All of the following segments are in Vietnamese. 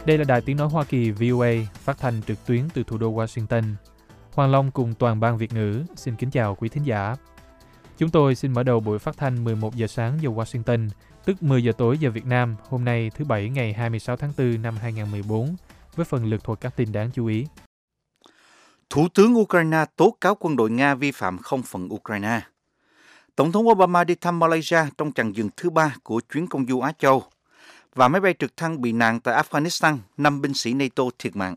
Đây là Đài Tiếng Nói Hoa Kỳ VOA, phát thanh trực tuyến từ thủ đô Washington. Hoàng Long cùng toàn ban Việt ngữ xin kính chào quý thính giả. Chúng tôi xin mở đầu buổi phát thanh 11 giờ sáng giờ Washington, tức 10 giờ tối giờ Việt Nam, hôm nay thứ Bảy ngày 26 tháng 4 năm 2014, với phần lược thuật các tin đáng chú ý. Thủ tướng Ukraine tố cáo quân đội Nga vi phạm không phận Ukraine. Tổng thống Obama đi thăm Malaysia trong chặng dừng thứ 3 của chuyến công du Á Châu. Và máy bay trực thăng bị nạn tại Afghanistan, 5 binh sĩ NATO thiệt mạng.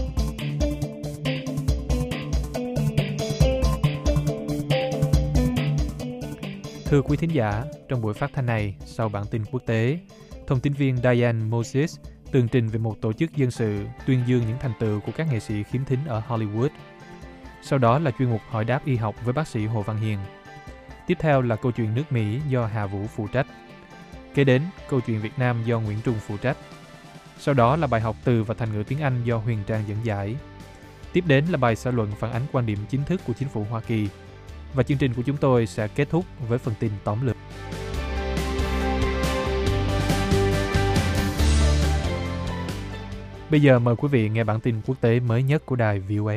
Thưa quý thính giả, trong buổi phát thanh này, sau bản tin quốc tế, thông tin viên Diane Moses tường trình về một tổ chức dân sự tuyên dương những thành tựu của các nghệ sĩ khiếm thính ở Hollywood. Sau đó là chuyên mục hỏi đáp y học với bác sĩ Hồ Văn Hiền. Tiếp theo là câu chuyện nước Mỹ do Hà Vũ phụ trách. Kế đến, câu chuyện Việt Nam do Nguyễn Trung phụ trách. Sau đó là bài học từ và thành ngữ tiếng Anh do Huyền Trang dẫn giải. Tiếp đến là bài xã luận phản ánh quan điểm chính thức của chính phủ Hoa Kỳ. Và chương trình của chúng tôi sẽ kết thúc với phần tin tóm lược. Bây giờ mời quý vị nghe bản tin quốc tế mới nhất của đài VOA.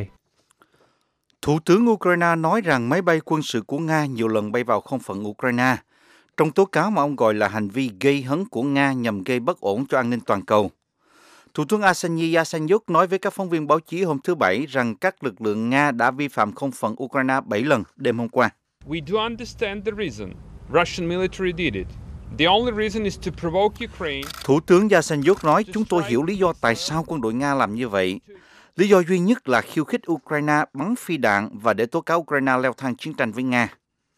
Thủ tướng Ukraine nói rằng máy bay quân sự của Nga nhiều lần bay vào không phận Ukraine, trong tố cáo mà ông gọi là hành vi gây hấn của Nga nhằm gây bất ổn cho an ninh toàn cầu. Thủ tướng Arseniy Yatsenyuk nói với các phóng viên báo chí hôm thứ Bảy rằng các lực lượng Nga đã vi phạm không phận Ukraine 7 lần đêm hôm qua. We do understand the reason Russian military did it. The only reason is to provoke Ukraine. Thủ tướng Yatsenyuk nói chúng tôi hiểu lý do tại sao quân đội Nga làm như vậy. Lý do duy nhất là khiêu khích Ukraine bắn phi đạn và để tố cáo Ukraine leo thang chiến tranh với Nga.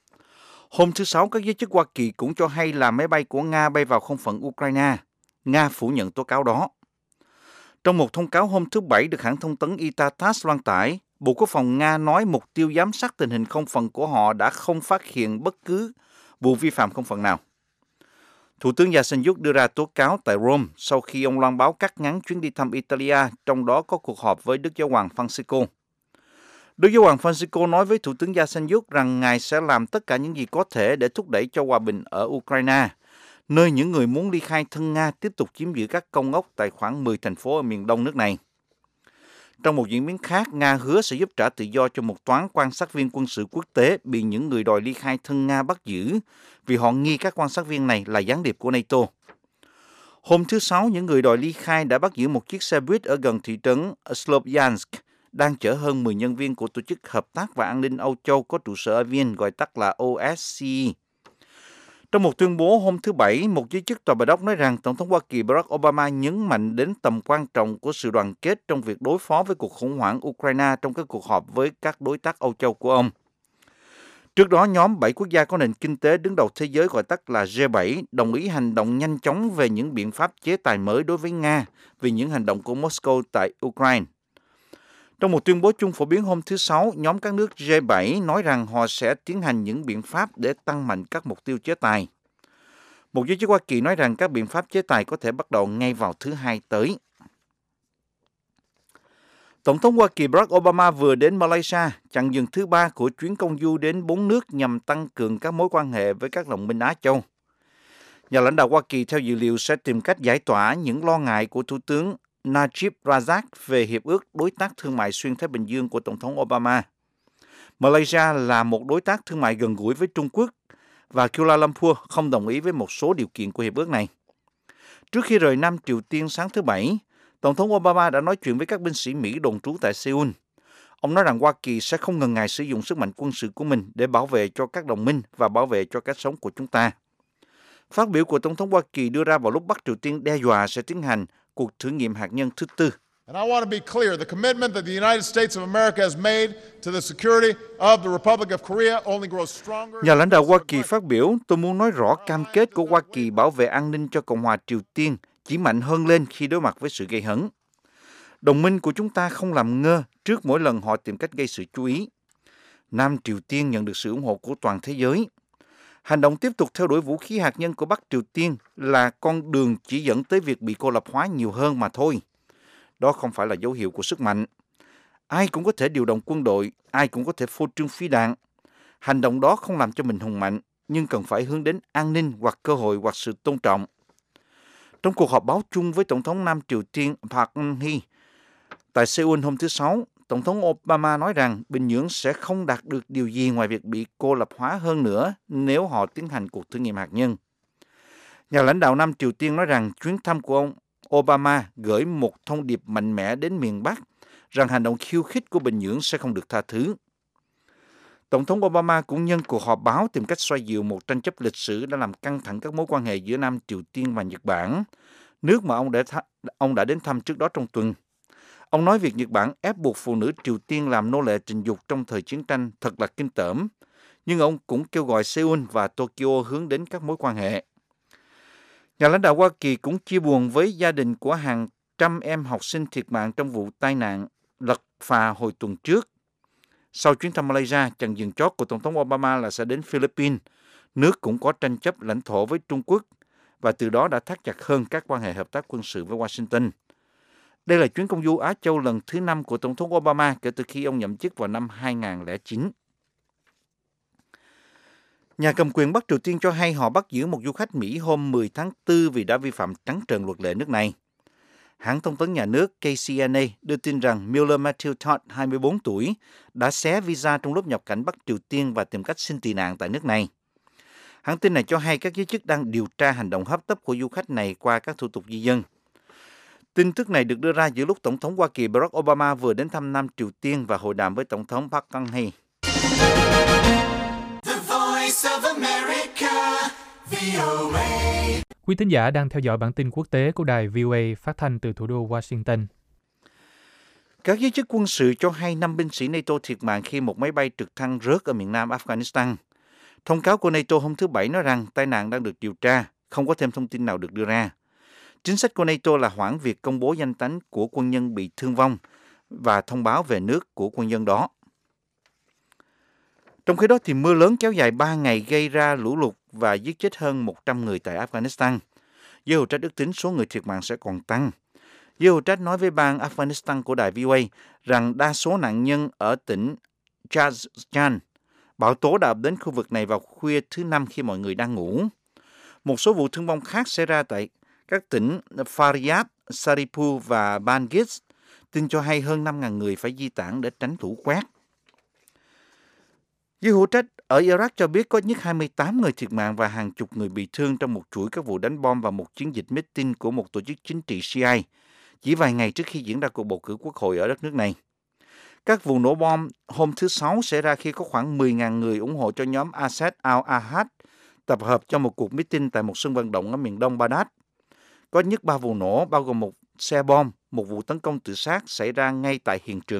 Hôm thứ Sáu, các giới chức Hoa Kỳ cũng cho hay là máy bay của Nga bay vào không phận Ukraine. Nga phủ nhận tố cáo đó. Trong một thông cáo hôm thứ Bảy được hãng thông tấn ITA-TASS loan tải, Bộ Quốc phòng Nga nói mục tiêu giám sát tình hình không phận của họ đã không phát hiện bất cứ vụ vi phạm không phận nào. Thủ tướng Yatsenyuk đưa ra tố cáo tại Rome sau khi ông loan báo cắt ngắn chuyến đi thăm Italia, trong đó có cuộc họp với Đức Giáo hoàng Francisco. Đức Giáo hoàng Francisco nói với Thủ tướng Yatsenyuk rằng Ngài sẽ làm tất cả những gì có thể để thúc đẩy cho hòa bình ở Ukraine, nơi những người muốn ly khai thân Nga tiếp tục chiếm giữ các công ốc tại khoảng 10 thành phố ở miền đông nước này. Trong một diễn biến khác, Nga hứa sẽ giúp trả tự do cho một toán quan sát viên quân sự quốc tế bị những người đòi ly khai thân Nga bắt giữ vì họ nghi các quan sát viên này là gián điệp của NATO. Hôm thứ Sáu, những người đòi ly khai đã bắt giữ một chiếc xe buýt ở gần thị trấn Sloviansk đang chở hơn 10 nhân viên của Tổ chức Hợp tác và An ninh Âu Châu có trụ sở ở Viên, gọi tắt là OSCE. Trong một tuyên bố hôm thứ Bảy, một giới chức tòa Bạch Ốc nói rằng Tổng thống Hoa Kỳ Barack Obama nhấn mạnh đến tầm quan trọng của sự đoàn kết trong việc đối phó với cuộc khủng hoảng Ukraine trong các cuộc họp với các đối tác Âu Châu của ông. Trước đó, nhóm 7 quốc gia có nền kinh tế đứng đầu thế giới gọi tắt là G7 đồng ý hành động nhanh chóng về những biện pháp chế tài mới đối với Nga vì những hành động của Moscow tại Ukraine. Trong một tuyên bố chung phổ biến hôm thứ Sáu, nhóm các nước G7 nói rằng họ sẽ tiến hành những biện pháp để tăng mạnh các mục tiêu chế tài. Một giới chức Hoa Kỳ nói rằng các biện pháp chế tài có thể bắt đầu ngay vào thứ Hai tới. Tổng thống Hoa Kỳ Barack Obama vừa đến Malaysia, chặng dừng thứ 3 của chuyến công du đến 4 nước nhằm tăng cường các mối quan hệ với các đồng minh Á Châu. Nhà lãnh đạo Hoa Kỳ theo dự liệu sẽ tìm cách giải tỏa những lo ngại của Thủ tướng Najib Razak về Hiệp ước Đối tác Thương mại Xuyên Thái Bình Dương của Tổng thống Obama. Malaysia là một đối tác thương mại gần gũi với Trung Quốc và Kuala Lumpur không đồng ý với một số điều kiện của hiệp ước này. Trước khi rời Nam Triều Tiên sáng thứ Bảy, Tổng thống Obama đã nói chuyện với các binh sĩ Mỹ đồn trú tại Seoul. Ông nói rằng Hoa Kỳ sẽ không ngần ngại sử dụng sức mạnh quân sự của mình để bảo vệ cho các đồng minh và bảo vệ cho cách sống của chúng ta. Phát biểu của Tổng thống Hoa Kỳ đưa ra vào lúc Bắc Triều Tiên đe dọa sẽ tiến hành cuộc thử nghiệm hạt nhân thứ tư. And I want to be clear, the commitment that the United States of America has made to the security of the Republic of Korea only grows stronger. Nhà lãnh đạo Hoa Kỳ phát biểu, tôi muốn nói rõ cam kết của Hoa Kỳ bảo vệ an ninh cho Cộng hòa Triều Tiên chỉ mạnh hơn lên khi đối mặt với sự gây hấn. Đồng minh của chúng ta không làm ngơ trước mỗi lần họ tìm cách gây sự chú ý. Nam Triều Tiên nhận được sự ủng hộ của toàn thế giới. Hành động tiếp tục theo đuổi vũ khí hạt nhân của Bắc Triều Tiên là con đường chỉ dẫn tới việc bị cô lập hóa nhiều hơn mà thôi. Đó không phải là dấu hiệu của sức mạnh. Ai cũng có thể điều động quân đội, ai cũng có thể phô trương phi đạn. Hành động đó không làm cho mình hùng mạnh, nhưng cần phải hướng đến an ninh hoặc cơ hội hoặc sự tôn trọng. Trong cuộc họp báo chung với Tổng thống Nam Triều Tiên Park Geun-hye tại Seoul hôm thứ Sáu, Tổng thống Obama nói rằng Bình Nhưỡng sẽ không đạt được điều gì ngoài việc bị cô lập hóa hơn nữa nếu họ tiến hành cuộc thử nghiệm hạt nhân. Nhà lãnh đạo Nam Triều Tiên nói rằng chuyến thăm của ông Obama gửi một thông điệp mạnh mẽ đến miền Bắc rằng hành động khiêu khích của Bình Nhưỡng sẽ không được tha thứ. Tổng thống Obama cũng nhân cuộc họp báo tìm cách xoa dịu một tranh chấp lịch sử đã làm căng thẳng các mối quan hệ giữa Nam Triều Tiên và Nhật Bản, nước mà ông đã đến thăm trước đó trong tuần. Ông nói việc Nhật Bản ép buộc phụ nữ Triều Tiên làm nô lệ tình dục trong thời chiến tranh thật là kinh tởm, nhưng ông cũng kêu gọi Seoul và Tokyo hướng đến các mối quan hệ. Nhà lãnh đạo Hoa Kỳ cũng chia buồn với gia đình của hàng trăm em học sinh thiệt mạng trong vụ tai nạn lật phà hồi tuần trước. Sau chuyến thăm Malaysia, chặng dừng chót của Tổng thống Obama là sẽ đến Philippines, nước cũng có tranh chấp lãnh thổ với Trung Quốc và từ đó đã thắt chặt hơn các quan hệ hợp tác quân sự với Washington. Đây là chuyến công du Á Châu lần thứ 5 của Tổng thống Obama kể từ khi ông nhậm chức vào năm 2009. Nhà cầm quyền Bắc Triều Tiên cho hay họ bắt giữ một du khách Mỹ hôm 10 tháng 4 vì đã vi phạm trắng trợn luật lệ nước này. Hãng thông tấn nhà nước KCNA đưa tin rằng Miller Matthew Todd, 24 tuổi, đã xé visa trong lúc nhập cảnh Bắc Triều Tiên và tìm cách xin tị nạn tại nước này. Hãng tin này cho hay các giới chức đang điều tra hành động hấp tấp của du khách này qua các thủ tục di dân. Tin tức này được đưa ra giữa lúc Tổng thống Hoa Kỳ Barack Obama vừa đến thăm Nam Triều Tiên và hội đàm với Tổng thống Park Geun-hye. Quý thính giả đang theo dõi bản tin quốc tế của đài VOA phát thanh từ thủ đô Washington. Các giới chức quân sự cho hay 5 binh sĩ NATO thiệt mạng khi một máy bay trực thăng rớt ở miền nam Afghanistan. Thông cáo của NATO hôm thứ Bảy nói rằng tai nạn đang được điều tra, không có thêm thông tin nào được đưa ra. Chính sách của NATO là hoãn việc công bố danh tính của quân nhân bị thương vong và thông báo về nước của quân nhân đó. Trong khi đó, thì mưa lớn kéo dài 3 ngày gây ra lũ lụt và giết chết hơn 100 người tại Afghanistan. Giới hữu trách ước tính số người thiệt mạng sẽ còn tăng. Giới hữu trách nói với bang Afghanistan của đài VOA rằng đa số nạn nhân ở tỉnh Jazjan. Bão tố đã ập đến khu vực này vào khuya thứ Năm khi mọi người đang ngủ. Một số vụ thương vong khác xảy ra tại các tỉnh Faryab, Saripur và Bangis. Tin cho hay hơn 5.000 người phải di tản để tránh lũ quét. Giới hữu trách ở Iraq cho biết có ít nhất 28 người thiệt mạng và hàng chục người bị thương trong một chuỗi các vụ đánh bom vào một chiến dịch meeting của một tổ chức chính trị Shia, chỉ vài ngày trước khi diễn ra cuộc bầu cử quốc hội ở đất nước này. Các vụ nổ bom hôm thứ Sáu xảy ra khi có khoảng 10.000 người ủng hộ cho nhóm Assad al-Ahad tập hợp cho một cuộc meeting tại một sân vận động ở miền đông Baghdad. Có ít nhất 3 vụ nổ, bao gồm một xe bom, một vụ tấn công tự sát xảy ra ngay tại hiện trường.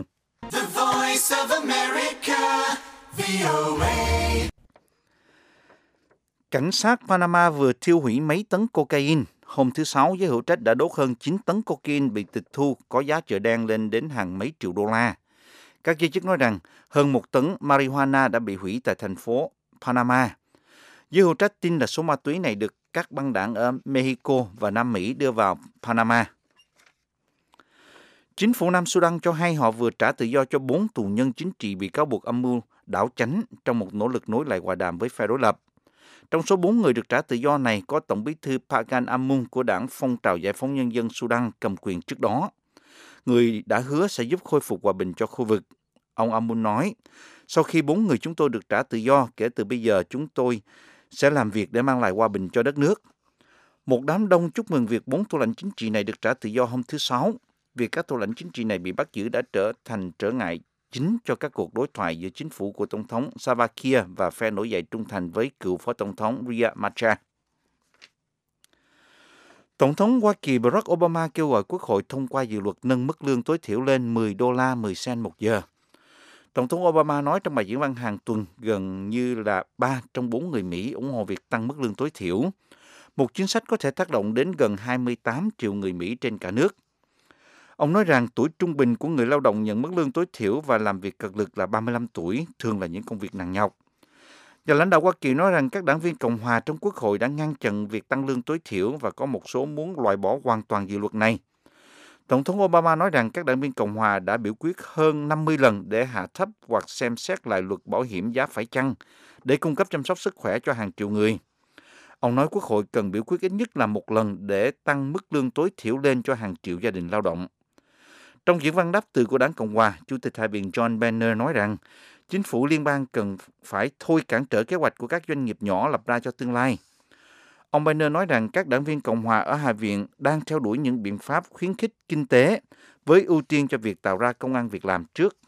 Cảnh sát Panama vừa tiêu hủy mấy tấn cocaine. Hôm thứ Sáu, giới hữu trách đã đốt hơn 9 tấn cocaine bị tịch thu có giá chợ đen lên đến hàng mấy triệu đô la. Các giới chức nói rằng hơn 1 tấn marijuana đã bị hủy tại thành phố Panama. Giới hữu trách tin là số ma túy này được các băng đảng ở Mexico và Nam Mỹ đưa vào Panama. Chính phủ Nam Sudan cho hay họ vừa trả tự do cho 4 tù nhân chính trị bị cáo buộc âm mưu đảo chánh trong một nỗ lực nối lại hòa đàm với phe đối lập. Trong số 4 người được trả tự do này có Tổng bí thư Pagan Amun của đảng Phong trào Giải phóng Nhân dân Sudan cầm quyền trước đó. Người đã hứa sẽ giúp khôi phục hòa bình cho khu vực. Ông Amun nói, sau khi 4 người chúng tôi được trả tự do, kể từ bây giờ chúng tôi sẽ làm việc để mang lại hòa bình cho đất nước. Một đám đông chúc mừng việc 4 thủ lãnh chính trị này được trả tự do hôm thứ Sáu. Việc các thủ lãnh chính trị này bị bắt giữ đã trở thành trở ngại chính cho các cuộc đối thoại giữa chính phủ của Tổng thống Salva Kiir và phe nổi dậy trung thành với cựu Phó Tổng thống Riek Machar. Tổng thống Hoa Kỳ Barack Obama kêu gọi Quốc hội thông qua dự luật nâng mức lương tối thiểu lên 10 đô la 10 cent một giờ. Tổng thống Obama nói trong bài diễn văn hàng tuần gần như là 3 trong 4 người Mỹ ủng hộ việc tăng mức lương tối thiểu. Một chính sách có thể tác động đến gần 28 triệu người Mỹ trên cả nước. Ông nói rằng tuổi trung bình của người lao động nhận mức lương tối thiểu và làm việc cật lực là 35 tuổi, thường là những công việc nặng nhọc. Nhà lãnh đạo Hoa Kỳ nói rằng các đảng viên Cộng hòa trong Quốc hội đã ngăn chặn việc tăng lương tối thiểu và có một số muốn loại bỏ hoàn toàn dự luật này. Tổng thống Obama nói rằng các đảng viên Cộng hòa đã biểu quyết hơn 50 lần để hạ thấp hoặc xem xét lại luật bảo hiểm giá phải chăng để cung cấp chăm sóc sức khỏe cho hàng triệu người. Ông nói Quốc hội cần biểu quyết ít nhất là một lần để tăng mức lương tối thiểu lên cho hàng triệu gia đình lao động. Trong diễn văn đáp từ của Đảng Cộng hòa, Chủ tịch Hạ viện John Boehner nói rằng chính phủ liên bang cần phải thôi cản trở kế hoạch của các doanh nghiệp nhỏ lập ra cho tương lai. Ông Boehner nói rằng các đảng viên Cộng hòa ở Hạ viện đang theo đuổi những biện pháp khuyến khích kinh tế với ưu tiên cho việc tạo ra công ăn việc làm trước.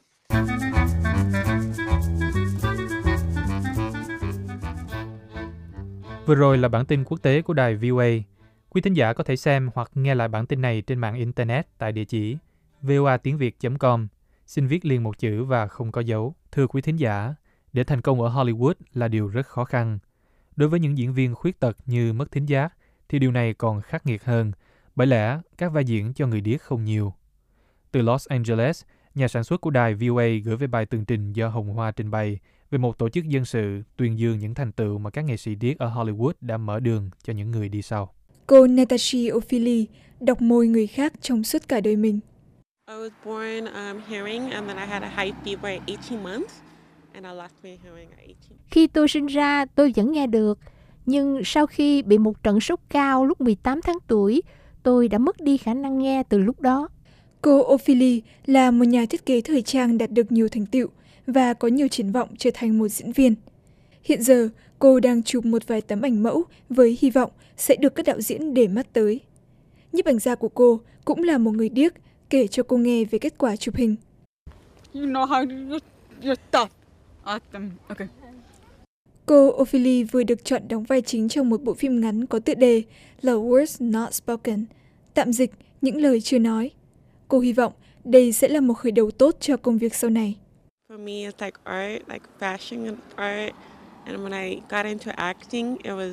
Vừa rồi là bản tin quốc tế của đài VOA. Quý thính giả có thể xem hoặc nghe lại bản tin này trên mạng Internet tại địa chỉ voatiengviet.com. Xin viết liền một chữ và không có dấu. Thưa quý thính giả, để thành công ở Hollywood là điều rất khó khăn. Đối với những diễn viên khuyết tật như mất thính giác, thì điều này còn khắc nghiệt hơn, bởi lẽ các vai diễn cho người điếc không nhiều. Từ Los Angeles, nhà sản xuất của đài VOA gửi về bài tường trình do Hồng Hoa trình bày về một tổ chức dân sự tuyên dương những thành tựu mà các nghệ sĩ điếc ở Hollywood đã mở đường cho những người đi sau. Cô Natasha O'Feely đọc môi người khác trong suốt cả đời mình. I was born hearing and then I had a high fever at 18 months and I lost my hearing at 18. Khi tôi sinh ra, tôi vẫn nghe được, nhưng sau khi bị một trận sốt cao lúc 18 tháng tuổi, tôi đã mất đi khả năng nghe từ lúc đó. Cô O'Feely là một nhà thiết kế thời trang đạt được nhiều thành tựu và có nhiều triển vọng trở thành một diễn viên. Hiện giờ, cô đang chụp một vài tấm ảnh mẫu với hy vọng sẽ được các đạo diễn để mắt tới. Nhiếp ảnh gia của cô cũng là một người điếc, kể cho cô nghe về kết quả chụp hình. You know how to do your stuff. Awesome. Okay. Cô O'Feely vừa được chọn đóng vai chính trong một bộ phim ngắn có tựa đề là Words Not Spoken, tạm dịch những lời chưa nói. Cô hy vọng đây sẽ là một khởi đầu tốt cho công việc sau này. For me, it's like art, like fashion and art. And when I got into acting, it was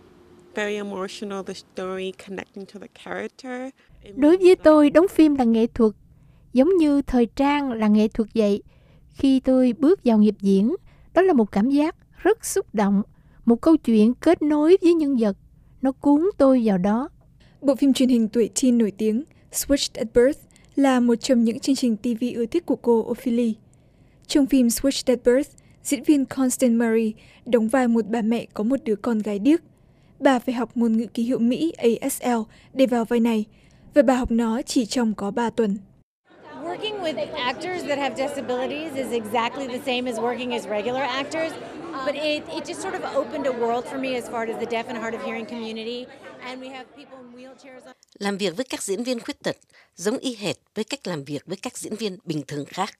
very emotional, the story connecting to the character. Đối với tôi, đóng phim là nghệ thuật, giống như thời trang là nghệ thuật vậy. Khi tôi bước vào nghiệp diễn, đó là một cảm giác rất xúc động, một câu chuyện kết nối với nhân vật. Nó cuốn tôi vào đó. Bộ phim truyền hình tuổi teen nổi tiếng Switched at Birth là một trong những chương trình TV ưa thích của cô O'Feely. Trong phim Switched at Birth, diễn viên Constance Murray đóng vai một bà mẹ có một đứa con gái điếc. Bà phải học ngôn ngữ ký hiệu Mỹ ASL để vào vai này, và bà học nó chỉ trong có 3 tuần. Working with actors that have disabilities is exactly the same as working as regular actors, but it just sort of opened a world for me as far as the deaf and hard of hearing community, and we have people in wheelchairs. Làm việc với các diễn viên khuyết tật giống y hệt với cách làm việc với các diễn viên bình thường khác.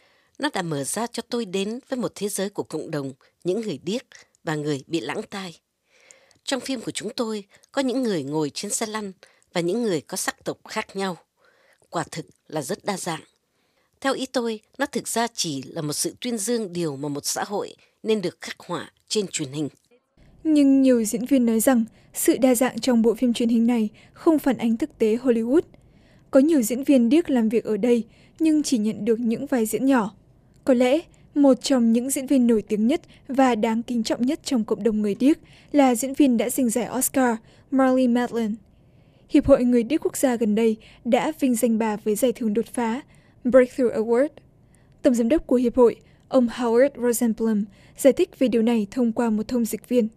Nó đã mở ra cho tôi đến với một thế giới của cộng đồng, những người điếc và người bị lãng tai. Trong phim của chúng tôi có những người ngồi trên xe lăn và những người có sắc tộc khác nhau. Quả thực là rất đa dạng. Theo ý tôi, nó thực ra chỉ là một sự tuyên dương điều mà một xã hội nên được khắc họa trên truyền hình. Nhưng nhiều diễn viên nói rằng sự đa dạng trong bộ phim truyền hình này không phản ánh thực tế Hollywood. Có nhiều diễn viên điếc làm việc ở đây nhưng chỉ nhận được những vai diễn nhỏ. Có lẽ một trong những diễn viên nổi tiếng nhất và đáng kính trọng nhất trong cộng đồng người điếc là diễn viên đã giành giải Oscar, Marlee Matlin. Hiệp hội Người điếc quốc gia gần đây đã vinh danh bà với giải thưởng đột phá Breakthrough Award. Tổng giám đốc của hiệp hội, ông Howard Rosenblum, giải thích về điều này thông qua một thông dịch viên.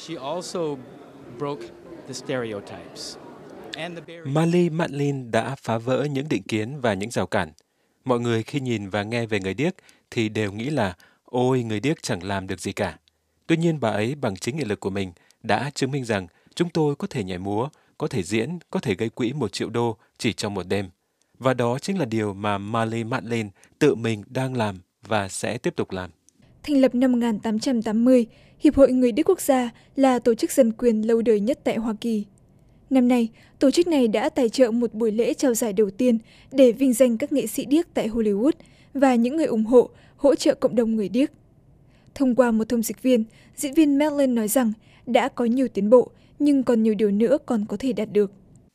Marlee Matlin đã phá vỡ những định kiến và những rào cản. Mọi người khi nhìn và nghe về người điếc thì đều nghĩ là ôi, người điếc chẳng làm được gì cả. Tuy nhiên bà ấy bằng chính nghị lực của mình đã chứng minh rằng chúng tôi có thể nhảy múa, có thể diễn, có thể gây quỹ $1 triệu chỉ trong một đêm. Và đó chính là điều mà Marlee Matlin tự mình đang làm và sẽ tiếp tục làm. Thành lập năm 1880, Hiệp hội Người điếc quốc gia là tổ chức dân quyền lâu đời nhất tại Hoa Kỳ. Năm nay, tổ chức này đã tài trợ một buổi lễ trao giải đầu tiên để vinh danh các nghệ sĩ điếc tại Hollywood và những người ủng hộ, hỗ trợ cộng đồng người điếc. Thông qua một thông dịch viên, diễn viên Matlin nói rằng đã có nhiều tiến bộ, nhưng còn nhiều điều nữa còn có thể đạt được.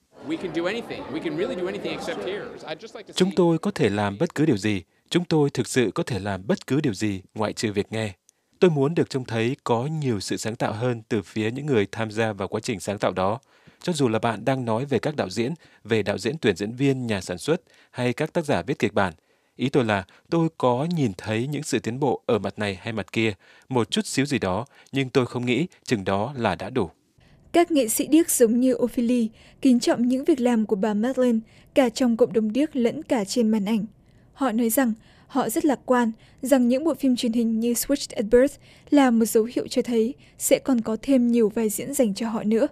Chúng tôi có thể làm bất cứ điều gì. Chúng tôi thực sự có thể làm bất cứ điều gì ngoại trừ việc nghe. Tôi muốn được trông thấy có nhiều sự sáng tạo hơn từ phía những người tham gia vào quá trình sáng tạo đó. Cho dù là bạn đang nói về các đạo diễn, về đạo diễn tuyển diễn viên, nhà sản xuất hay các tác giả viết kịch bản. Ý tôi là tôi có nhìn thấy những sự tiến bộ ở mặt này hay mặt kia, một chút xíu gì đó, nhưng tôi không nghĩ chừng đó là đã đủ. Các nghệ sĩ điếc giống như Ophelia kính trọng những việc làm của bà Madeleine cả trong cộng đồng điếc lẫn cả trên màn ảnh. Họ nói rằng họ rất lạc quan rằng những bộ phim truyền hình như Switched at Birth là một dấu hiệu cho thấy sẽ còn có thêm nhiều vai diễn dành cho họ nữa.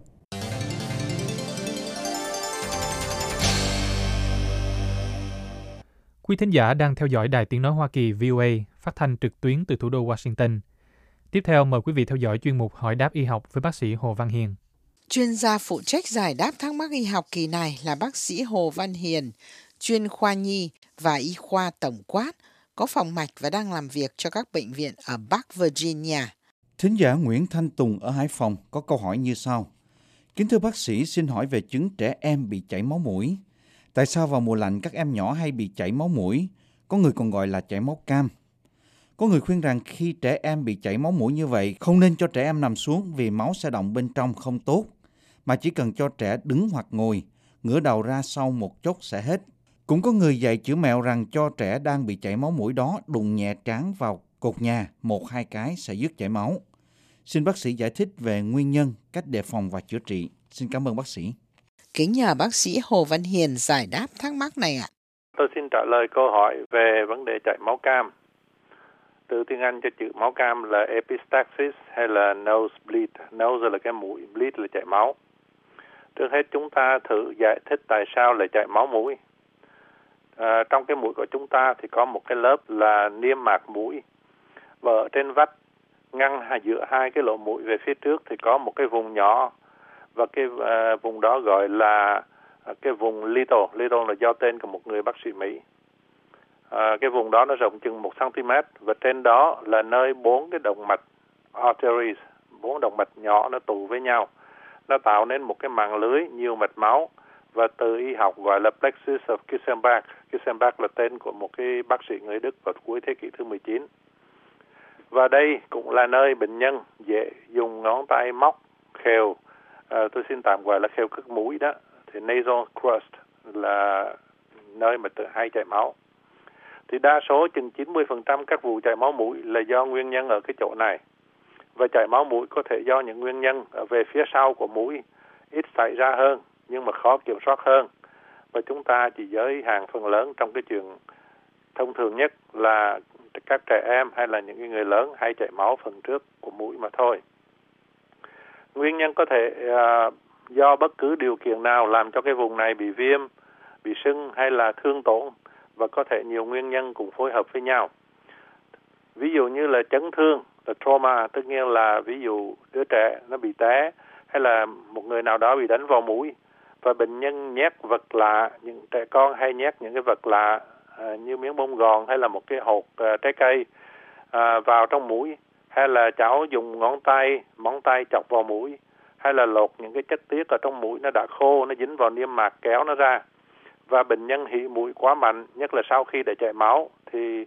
Quý thính giả đang theo dõi Đài Tiếng Nói Hoa Kỳ VOA phát thanh trực tuyến từ thủ đô Washington. Tiếp theo mời quý vị theo dõi chuyên mục Hỏi đáp y học với bác sĩ Hồ Văn Hiền. Chuyên gia phụ trách giải đáp thắc mắc y học kỳ này là bác sĩ Hồ Văn Hiền, chuyên khoa nhi và y khoa tổng quát, có phòng mạch và đang làm việc cho các bệnh viện ở Bắc Virginia. Thính giả Nguyễn Thanh Tùng ở Hải Phòng có câu hỏi như sau. Kính thưa bác sĩ, xin hỏi về chứng trẻ em bị chảy máu mũi. Tại sao vào mùa lạnh các em nhỏ hay bị chảy máu mũi? Có người còn gọi là chảy máu cam. Có người khuyên rằng khi trẻ em bị chảy máu mũi như vậy, không nên cho trẻ em nằm xuống vì máu sẽ đọng bên trong không tốt, mà chỉ cần cho trẻ đứng hoặc ngồi, ngửa đầu ra sau một chốc sẽ hết. Cũng có người dạy chữ mẹo rằng cho trẻ đang bị chảy máu mũi đó đụng nhẹ trán vào cột nhà 1-2 cái sẽ dứt chảy máu. Xin bác sĩ giải thích về nguyên nhân, cách đề phòng và chữa trị. Xin cảm ơn bác sĩ. Kính nhờ bác sĩ Hồ Văn Hiền giải đáp thắc mắc này ạ. Tôi xin trả lời câu hỏi về vấn đề chảy máu cam. Từ tiếng Anh cho chữ máu cam là epistaxis hay là nosebleed. Nose là cái mũi, bleed là chảy máu. Trước hết chúng ta thử giải thích tại sao lại chảy máu mũi. Trong cái mũi của chúng ta thì có một cái lớp là niêm mạc mũi. Và ở trên vách ngăn giữa hai cái lỗ mũi về phía trước thì có một cái vùng nhỏ. Và cái vùng đó gọi là cái vùng little. Little là do tên của một người bác sĩ Mỹ. Cái vùng đó nó rộng chừng 1 cm. Và trên đó là nơi 4 cái động mạch arteries, 4 động mạch nhỏ nó tụ với nhau. Nó tạo nên một cái mạng lưới nhiều mạch máu. Và từ y học gọi là plexus of Kissenbach. Kissenbach là tên của một cái bác sĩ người Đức vào cuối thế kỷ thứ 19. Và đây cũng là nơi bệnh nhân dễ dùng ngón tay móc khều. Tôi xin tạm gọi là khều cực mũi đó. Thì nasal crust là nơi mà hay chảy máu. Thì đa số chừng 90% các vụ chảy máu mũi là do nguyên nhân ở cái chỗ này. Và chảy máu mũi có thể do những nguyên nhân về phía sau của mũi ít xảy ra hơn nhưng mà khó kiểm soát hơn. Và chúng ta chỉ giới hạn phần lớn trong cái chuyện thông thường nhất là các trẻ em hay là những người lớn hay chảy máu phần trước của mũi mà thôi. Nguyên nhân có thể do bất cứ điều kiện nào làm cho cái vùng này bị viêm, bị sưng hay là thương tổn, và có thể nhiều nguyên nhân cùng phối hợp với nhau. Ví dụ như là chấn thương, là trauma, tất nhiên là ví dụ đứa trẻ nó bị té hay là một người nào đó bị đánh vào mũi và bệnh nhân nhét vật lạ, những trẻ con hay nhét những cái vật lạ như miếng bông gòn hay là một cái hột trái cây vào trong mũi, hay là cháu dùng móng tay chọc vào mũi, hay là lột những cái chất tiết ở trong mũi nó đã khô, nó dính vào niêm mạc kéo nó ra. Và bệnh nhân hỉ mũi quá mạnh, nhất là sau khi để chảy máu, thì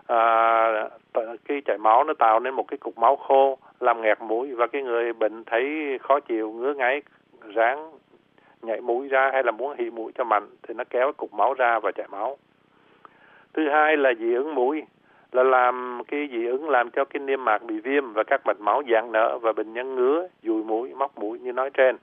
cái chảy máu nó tạo nên một cái cục máu khô làm nghẹt mũi, và cái người bệnh thấy khó chịu, ngứa ngáy, ráng nhảy mũi ra hay là muốn hỉ mũi cho mạnh thì nó kéo cục máu ra và chảy máu. Thứ hai là dị ứng mũi, là làm cái dị ứng làm cho cái niêm mạc bị viêm và các mạch máu giãn nở và bệnh nhân ngứa, dùi mũi, móc mũi như nói trên.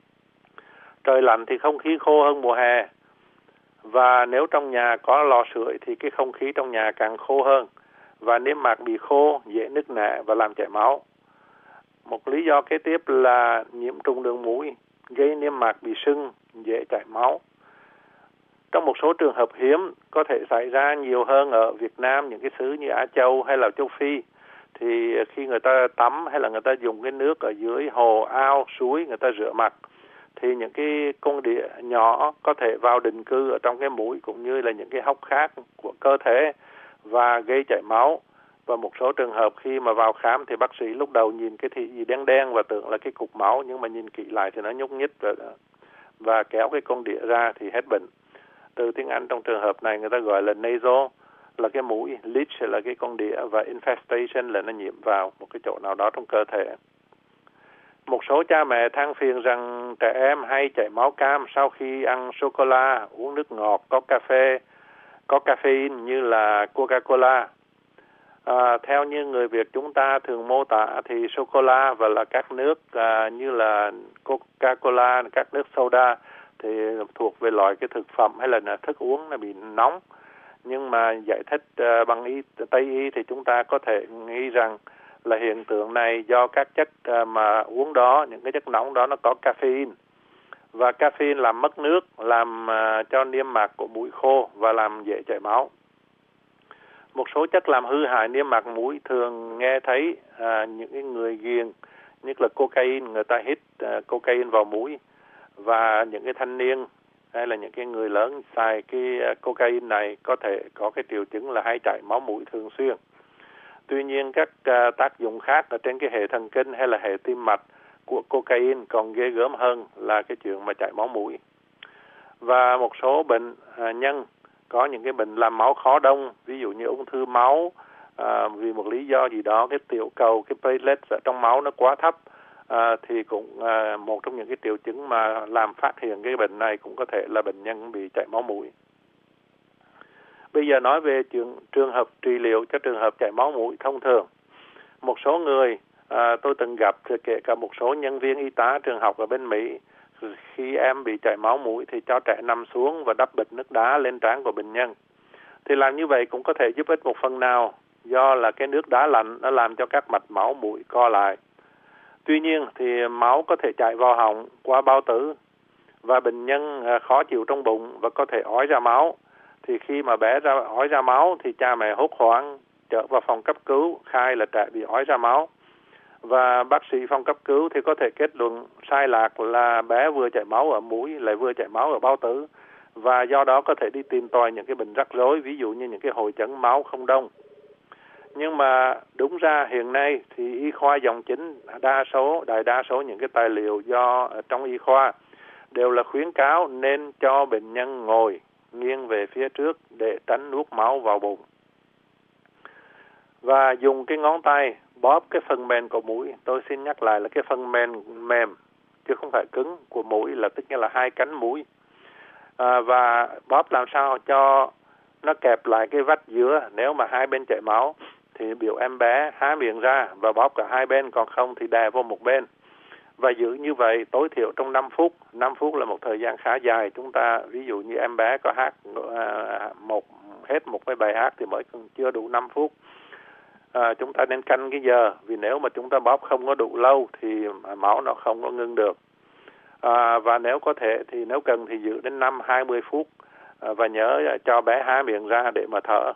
Trời lạnh thì không khí khô hơn mùa hè. Và nếu trong nhà có lò sưởi thì cái không khí trong nhà càng khô hơn. Và niêm mạc bị khô, dễ nứt nẻ và làm chảy máu. Một lý do kế tiếp là nhiễm trùng đường mũi, gây niêm mạc bị sưng, dễ chảy máu. Trong một số trường hợp hiếm có thể xảy ra nhiều hơn ở Việt Nam, những cái xứ như Á Châu hay là Châu Phi, thì khi người ta tắm hay là người ta dùng cái nước ở dưới hồ, ao, suối, người ta rửa mặt, thì những cái con đĩa nhỏ có thể vào định cư ở trong cái mũi cũng như là những cái hốc khác của cơ thể và gây chảy máu. Và một số trường hợp khi mà vào khám thì bác sĩ lúc đầu nhìn cái thị gì đen đen và tưởng là cái cục máu, nhưng mà nhìn kỹ lại thì nó nhúc nhích và kéo cái con đĩa ra thì hết bệnh. Từ tiếng Anh trong trường hợp này người ta gọi là nasal là cái mũi, leech là cái con đĩa, và infestation là nó nhiễm vào một cái chỗ nào đó trong cơ thể. Một số cha mẹ than phiền rằng trẻ em hay chảy máu cam sau khi ăn sô-cô-la, uống nước ngọt, có caffeine như là Coca-Cola. Theo như người Việt chúng ta thường mô tả thì sô-cô-la và là các nước như là Coca-Cola, các nước soda thì thuộc về loại cái thực phẩm hay là thức uống nó bị nóng. Nhưng mà giải thích bằng Tây y thì chúng ta có thể nghĩ rằng là hiện tượng này do các chất mà uống đó, những cái chất nóng đó nó có caffeine. Và caffeine làm mất nước, làm cho niêm mạc của mũi khô và làm dễ chảy máu. Một số chất làm hư hại niêm mạc mũi thường nghe thấy những cái người ghiền, như là cocaine, người ta hít cocaine vào mũi. Và những cái thanh niên hay là những cái người lớn xài cái cocaine này có thể có cái triệu chứng là hay chảy máu mũi thường xuyên. Tuy nhiên các tác dụng khác ở trên cái hệ thần kinh hay là hệ tim mạch của cocaine còn ghê gớm hơn là cái chuyện mà chảy máu mũi. Và một số bệnh nhân có những cái bệnh làm máu khó đông, ví dụ như ung thư máu, vì một lý do gì đó cái tiểu cầu, cái platelets ở trong máu nó quá thấp, thì cũng một trong những cái triệu chứng mà làm phát hiện cái bệnh này cũng có thể là bệnh nhân bị chảy máu mũi. Bây giờ nói về trường hợp trị liệu cho trường hợp chảy máu mũi thông thường. Một số người tôi từng gặp, kể cả một số nhân viên y tá trường học ở bên Mỹ, khi em bị chảy máu mũi thì cho trẻ nằm xuống và đắp bịch nước đá lên trán của bệnh nhân. Thì làm như vậy cũng có thể giúp ích một phần nào, do là cái nước đá lạnh nó làm cho các mạch máu mũi co lại. Tuy nhiên thì máu có thể chảy vào họng qua bao tử và bệnh nhân khó chịu trong bụng và có thể ói ra máu. Thì khi mà bé ói ra máu thì cha mẹ hốt hoảng trở vào phòng cấp cứu khai là trẻ bị ói ra máu. Và bác sĩ phòng cấp cứu thì có thể kết luận sai lạc là bé vừa chảy máu ở mũi lại vừa chảy máu ở bao tử. Và do đó có thể đi tìm tòi những cái bệnh rắc rối, ví dụ như những cái hội chẩn máu không đông. Nhưng mà đúng ra hiện nay thì y khoa dòng chính đại đa số những cái tài liệu do trong y khoa đều là khuyến cáo nên cho bệnh nhân ngồi nghiêng về phía trước để tránh nuốt máu vào bụng. Và dùng cái ngón tay bóp cái phần mềm của mũi. Tôi xin nhắc lại là cái phần mềm chứ không phải cứng của mũi, là tức là hai cánh mũi. Và bóp làm sao cho nó kẹp lại cái vách giữa. Nếu mà hai bên chảy máu thì biểu em bé há miệng ra và bóp cả hai bên, còn không thì đè vô một bên. Và giữ như vậy tối thiểu trong 5 phút. 5 phút là một thời gian khá dài. Chúng ta ví dụ như em bé có hát hết một cái bài hát thì mới chưa đủ 5 phút. Chúng ta nên canh cái giờ, vì nếu mà chúng ta bóp không có đủ lâu thì máu nó không có ngưng được. Và nếu có thể thì nếu cần thì giữ đến 5-20 phút và nhớ cho bé há miệng ra để mà thở.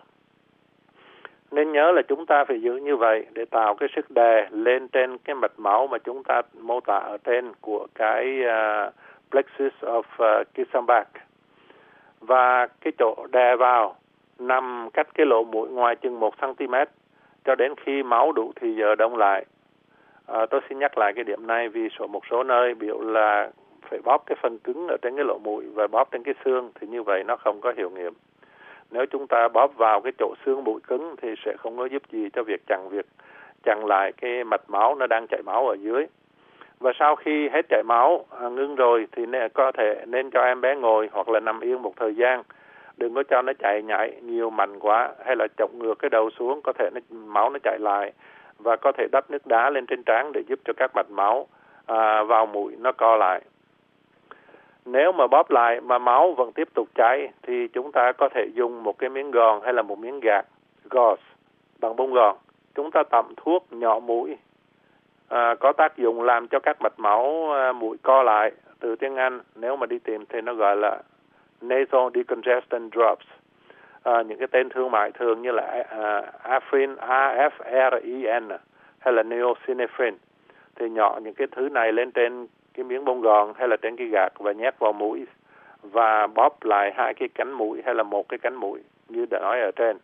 Nên nhớ là chúng ta phải giữ như vậy để tạo cái sức đè lên trên cái mạch máu mà chúng ta mô tả ở trên của cái plexus of Kirschenbach. Và cái chỗ đè vào nằm cách cái lỗ mũi ngoài chừng 1 cm cho đến khi máu đủ thì giờ đông lại. Tôi xin nhắc lại cái điểm này vì một số nơi biểu là phải bóp cái phần cứng ở trên cái lỗ mũi và bóp trên cái xương, thì như vậy nó không có hiệu nghiệm. Nếu chúng ta bóp vào cái chỗ xương mũi cứng thì sẽ không có giúp gì cho việc chặn lại cái mạch máu nó đang chảy máu ở dưới. Và sau khi hết chảy máu ngưng rồi thì có thể nên cho em bé ngồi hoặc là nằm yên một thời gian. Đừng có cho nó chạy nhảy nhiều mạnh quá hay là chổng ngược cái đầu xuống, có thể máu nó chạy lại. Và có thể đắp nước đá lên trên trán để giúp cho các mạch máu vào mũi nó co lại. Nếu mà bóp lại mà máu vẫn tiếp tục chảy thì chúng ta có thể dùng một cái miếng gòn hay là một miếng gạt gauze bằng bông gòn. Chúng ta tẩm thuốc nhỏ mũi có tác dụng làm cho các mạch máu mũi co lại. Từ tiếng Anh nếu mà đi tìm thì nó gọi là nasal decongestant drops. Những cái tên thương mại thường như là Afrin, AFRIN hay là Neosynephrine. Thì nhỏ những cái thứ này lên trên cái miếng bông gòn hay là trên cái gạt và nhét vào mũi và bóp lại hai cái cánh mũi hay là một cái cánh mũi như đã nói ở trên.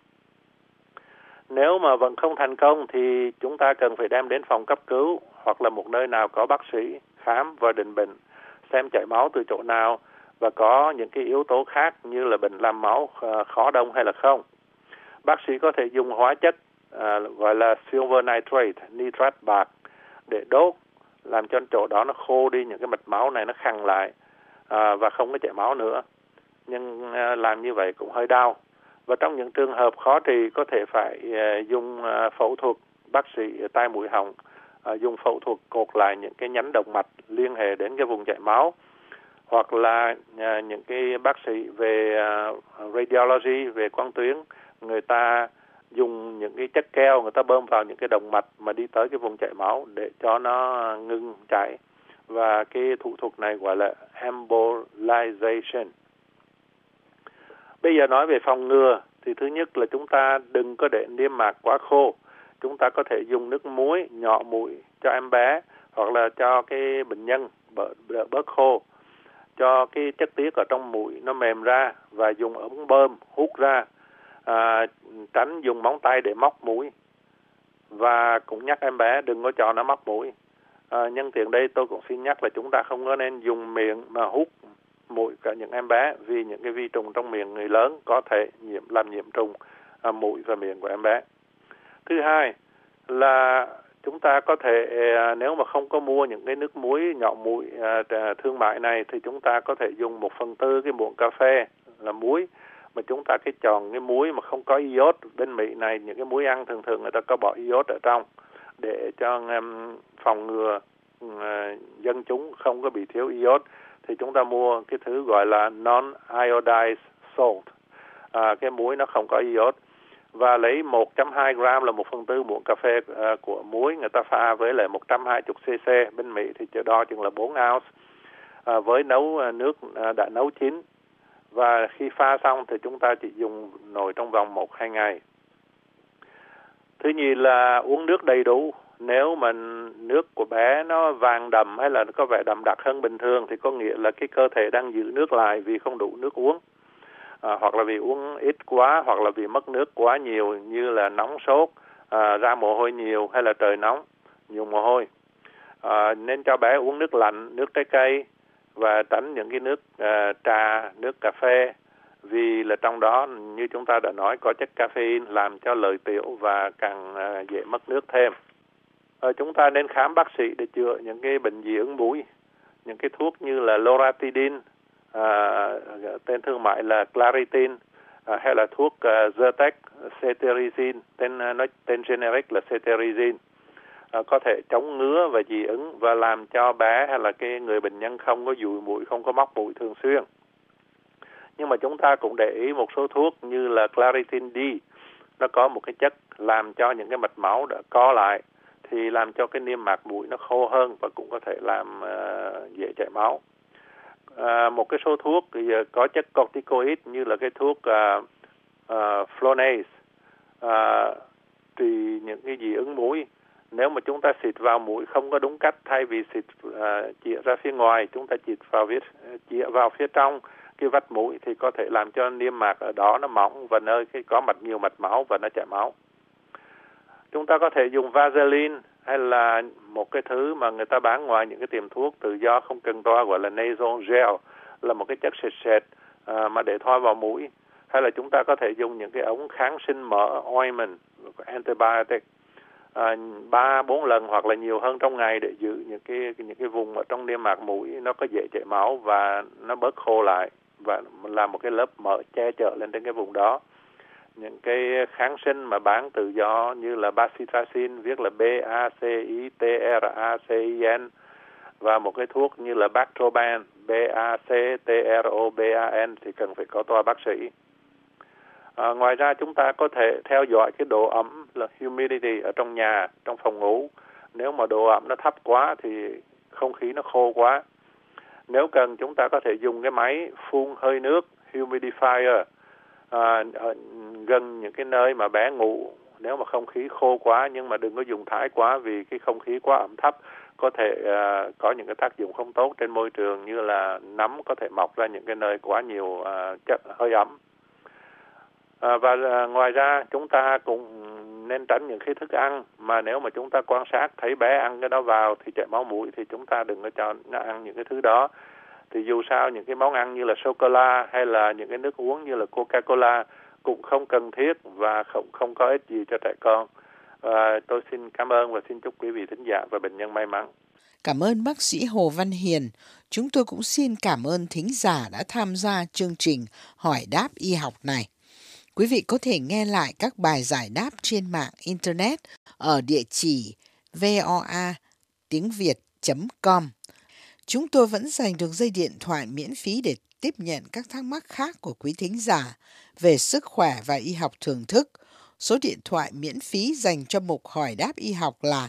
Nếu mà vẫn không thành công thì chúng ta cần phải đem đến phòng cấp cứu hoặc là một nơi nào có bác sĩ khám và định bệnh xem chảy máu từ chỗ nào và có những cái yếu tố khác như là bệnh làm máu khó đông hay là không. Bác sĩ có thể dùng hóa chất gọi là silver nitrate bạc để đốt, làm cho chỗ đó nó khô đi, những cái mạch máu này nó khăng lại và không có chảy máu nữa. Nhưng làm như vậy cũng hơi đau. Và trong những trường hợp khó trị có thể phải dùng phẫu thuật bác sĩ tai mũi họng, dùng phẫu thuật cột lại những cái nhánh động mạch liên hệ đến cái vùng chảy máu, hoặc là những cái bác sĩ về radiology, về quang tuyến, người ta dùng những cái chất keo, người ta bơm vào những cái động mạch mà đi tới cái vùng chảy máu để cho nó ngừng chảy. Và cái thủ thuật này gọi là embolization. Bây giờ nói về phòng ngừa thì thứ nhất là chúng ta đừng có để niêm mạc quá khô. Chúng ta có thể dùng nước muối nhỏ mũi cho em bé hoặc là cho cái bệnh nhân bớt khô, cho cái chất tiết ở trong mũi nó mềm ra và dùng ống bơm hút ra, tránh dùng móng tay để móc mũi. Và cũng nhắc em bé đừng có cho nó móc mũi. Nhân tiện đây tôi cũng xin nhắc là chúng ta không có nên dùng miệng mà hút mũi cả những em bé, vì những cái vi trùng trong miệng người lớn có thể làm nhiễm trùng mũi và miệng của em bé. Thứ hai là chúng ta có thể, nếu mà không có mua những cái nước muối nhỏ mũi thương mại này, thì chúng ta có thể dùng 1/4 cái muỗng cà phê là muối, mà chúng ta cái chọn cái muối mà không có iốt. Bên Mỹ này những cái muối ăn thường thường người ta có bỏ iốt ở trong để cho phòng ngừa dân chúng không có bị thiếu iốt. Thì chúng ta mua cái thứ gọi là non-iodized salt, cái muối nó không có iốt, và lấy 1.2 gram là 1/4 muỗng cà phê của muối, người ta pha với lại 120 cc, bên Mỹ thì đo chừng là 4 ounce, với nấu nước đã nấu chín. Và khi pha xong thì chúng ta chỉ dùng nồi trong vòng 1-2 ngày. Thứ nhì là uống nước đầy đủ. Nếu mà nước của bé nó vàng đậm hay là nó có vẻ đậm đặc hơn bình thường thì có nghĩa là cái cơ thể đang giữ nước lại vì không đủ nước uống, hoặc là vì uống ít quá, hoặc là vì mất nước quá nhiều, như là nóng sốt, ra mồ hôi nhiều, hay là trời nóng nhiều mồ hôi. Nên cho bé uống nước lạnh, nước trái cây, và tránh những cái nước trà, nước cà phê, vì là trong đó như chúng ta đã nói có chất caffeine làm cho lợi tiểu và càng dễ mất nước thêm. Chúng ta nên khám bác sĩ để chữa những cái bệnh dị ứng mũi. Những cái thuốc như là loratadine, tên thương mại là Claritin, hay là thuốc Zyrtec, cetirizine, tên generic là cetirizine, có thể chống ngứa và dị ứng và làm cho bé hay là cái người bệnh nhân không có dụi mũi, không có móc mũi thường xuyên. Nhưng mà chúng ta cũng để ý một số thuốc như là Claritin D, nó có một cái chất làm cho những cái mạch máu đã co lại, thì làm cho cái niêm mạc mũi nó khô hơn và cũng có thể làm dễ chảy máu. Một cái số thuốc thì có chất corticoid như là cái thuốc Flonase, trị những cái dị ứng mũi. Nếu mà chúng ta xịt vào mũi không có đúng cách, thay vì xịt chĩa ra phía ngoài, chúng ta chĩa vào phía trong cái vách mũi, thì có thể làm cho niêm mạc ở đó nó mỏng và nơi có nhiều mạch máu và nó chảy máu. Chúng ta có thể dùng Vaseline hay là một cái thứ mà người ta bán ngoài những cái tiệm thuốc tự do không cần toa, gọi là nasal gel, là một cái chất sệt sệt mà để thoa vào mũi. Hay là chúng ta có thể dùng những cái ống kháng sinh mỡ, ointment, antibiotic, 3-4 lần hoặc là nhiều hơn trong ngày để giữ những cái vùng ở trong niêm mạc mũi nó có dễ chảy máu và nó bớt khô lại, và làm một cái lớp mỡ che chở lên trên cái vùng đó. Những cái kháng sinh mà bán tự do như là bacitracin, viết là BACITRACIN, và một cái thuốc như là Bactroban, BACTROBAN, thì cần phải có toa bác sĩ. Ngoài ra chúng ta có thể theo dõi cái độ ẩm là humidity ở trong nhà, trong phòng ngủ. Nếu mà độ ẩm nó thấp quá thì không khí nó khô quá. Nếu cần chúng ta có thể dùng cái máy phun hơi nước humidifier gần những cái nơi mà bé ngủ. Nếu mà không khí khô quá, nhưng mà đừng có dùng thái quá, vì cái không khí quá ẩm thấp có thể có những cái tác dụng không tốt trên môi trường, như là nấm có thể mọc ra những cái nơi quá nhiều chất hơi ẩm. Và ngoài ra chúng ta cũng nên tránh những cái thức ăn mà nếu mà chúng ta quan sát thấy bé ăn cái đó vào thì chảy máu mũi, thì chúng ta đừng có cho nó ăn những cái thứ đó. Thì dù sao những cái món ăn như là sô-cô-la hay là những cái nước uống như là Coca-Cola cũng không cần thiết và không có ích gì cho trẻ con. Tôi xin cảm ơn và xin chúc quý vị thính giả và bệnh nhân may mắn. Cảm ơn bác sĩ Hồ Văn Hiền. Chúng tôi cũng xin cảm ơn thính giả đã tham gia chương trình Hỏi đáp y học này. Quý vị có thể nghe lại các bài giải đáp trên mạng Internet ở địa chỉ voa.tiếng.việt.com. Chúng tôi vẫn dành được dây điện thoại miễn phí để tiếp nhận các thắc mắc khác của quý thính giả về sức khỏe và y học thưởng thức. Số điện thoại miễn phí dành cho mục hỏi đáp y học là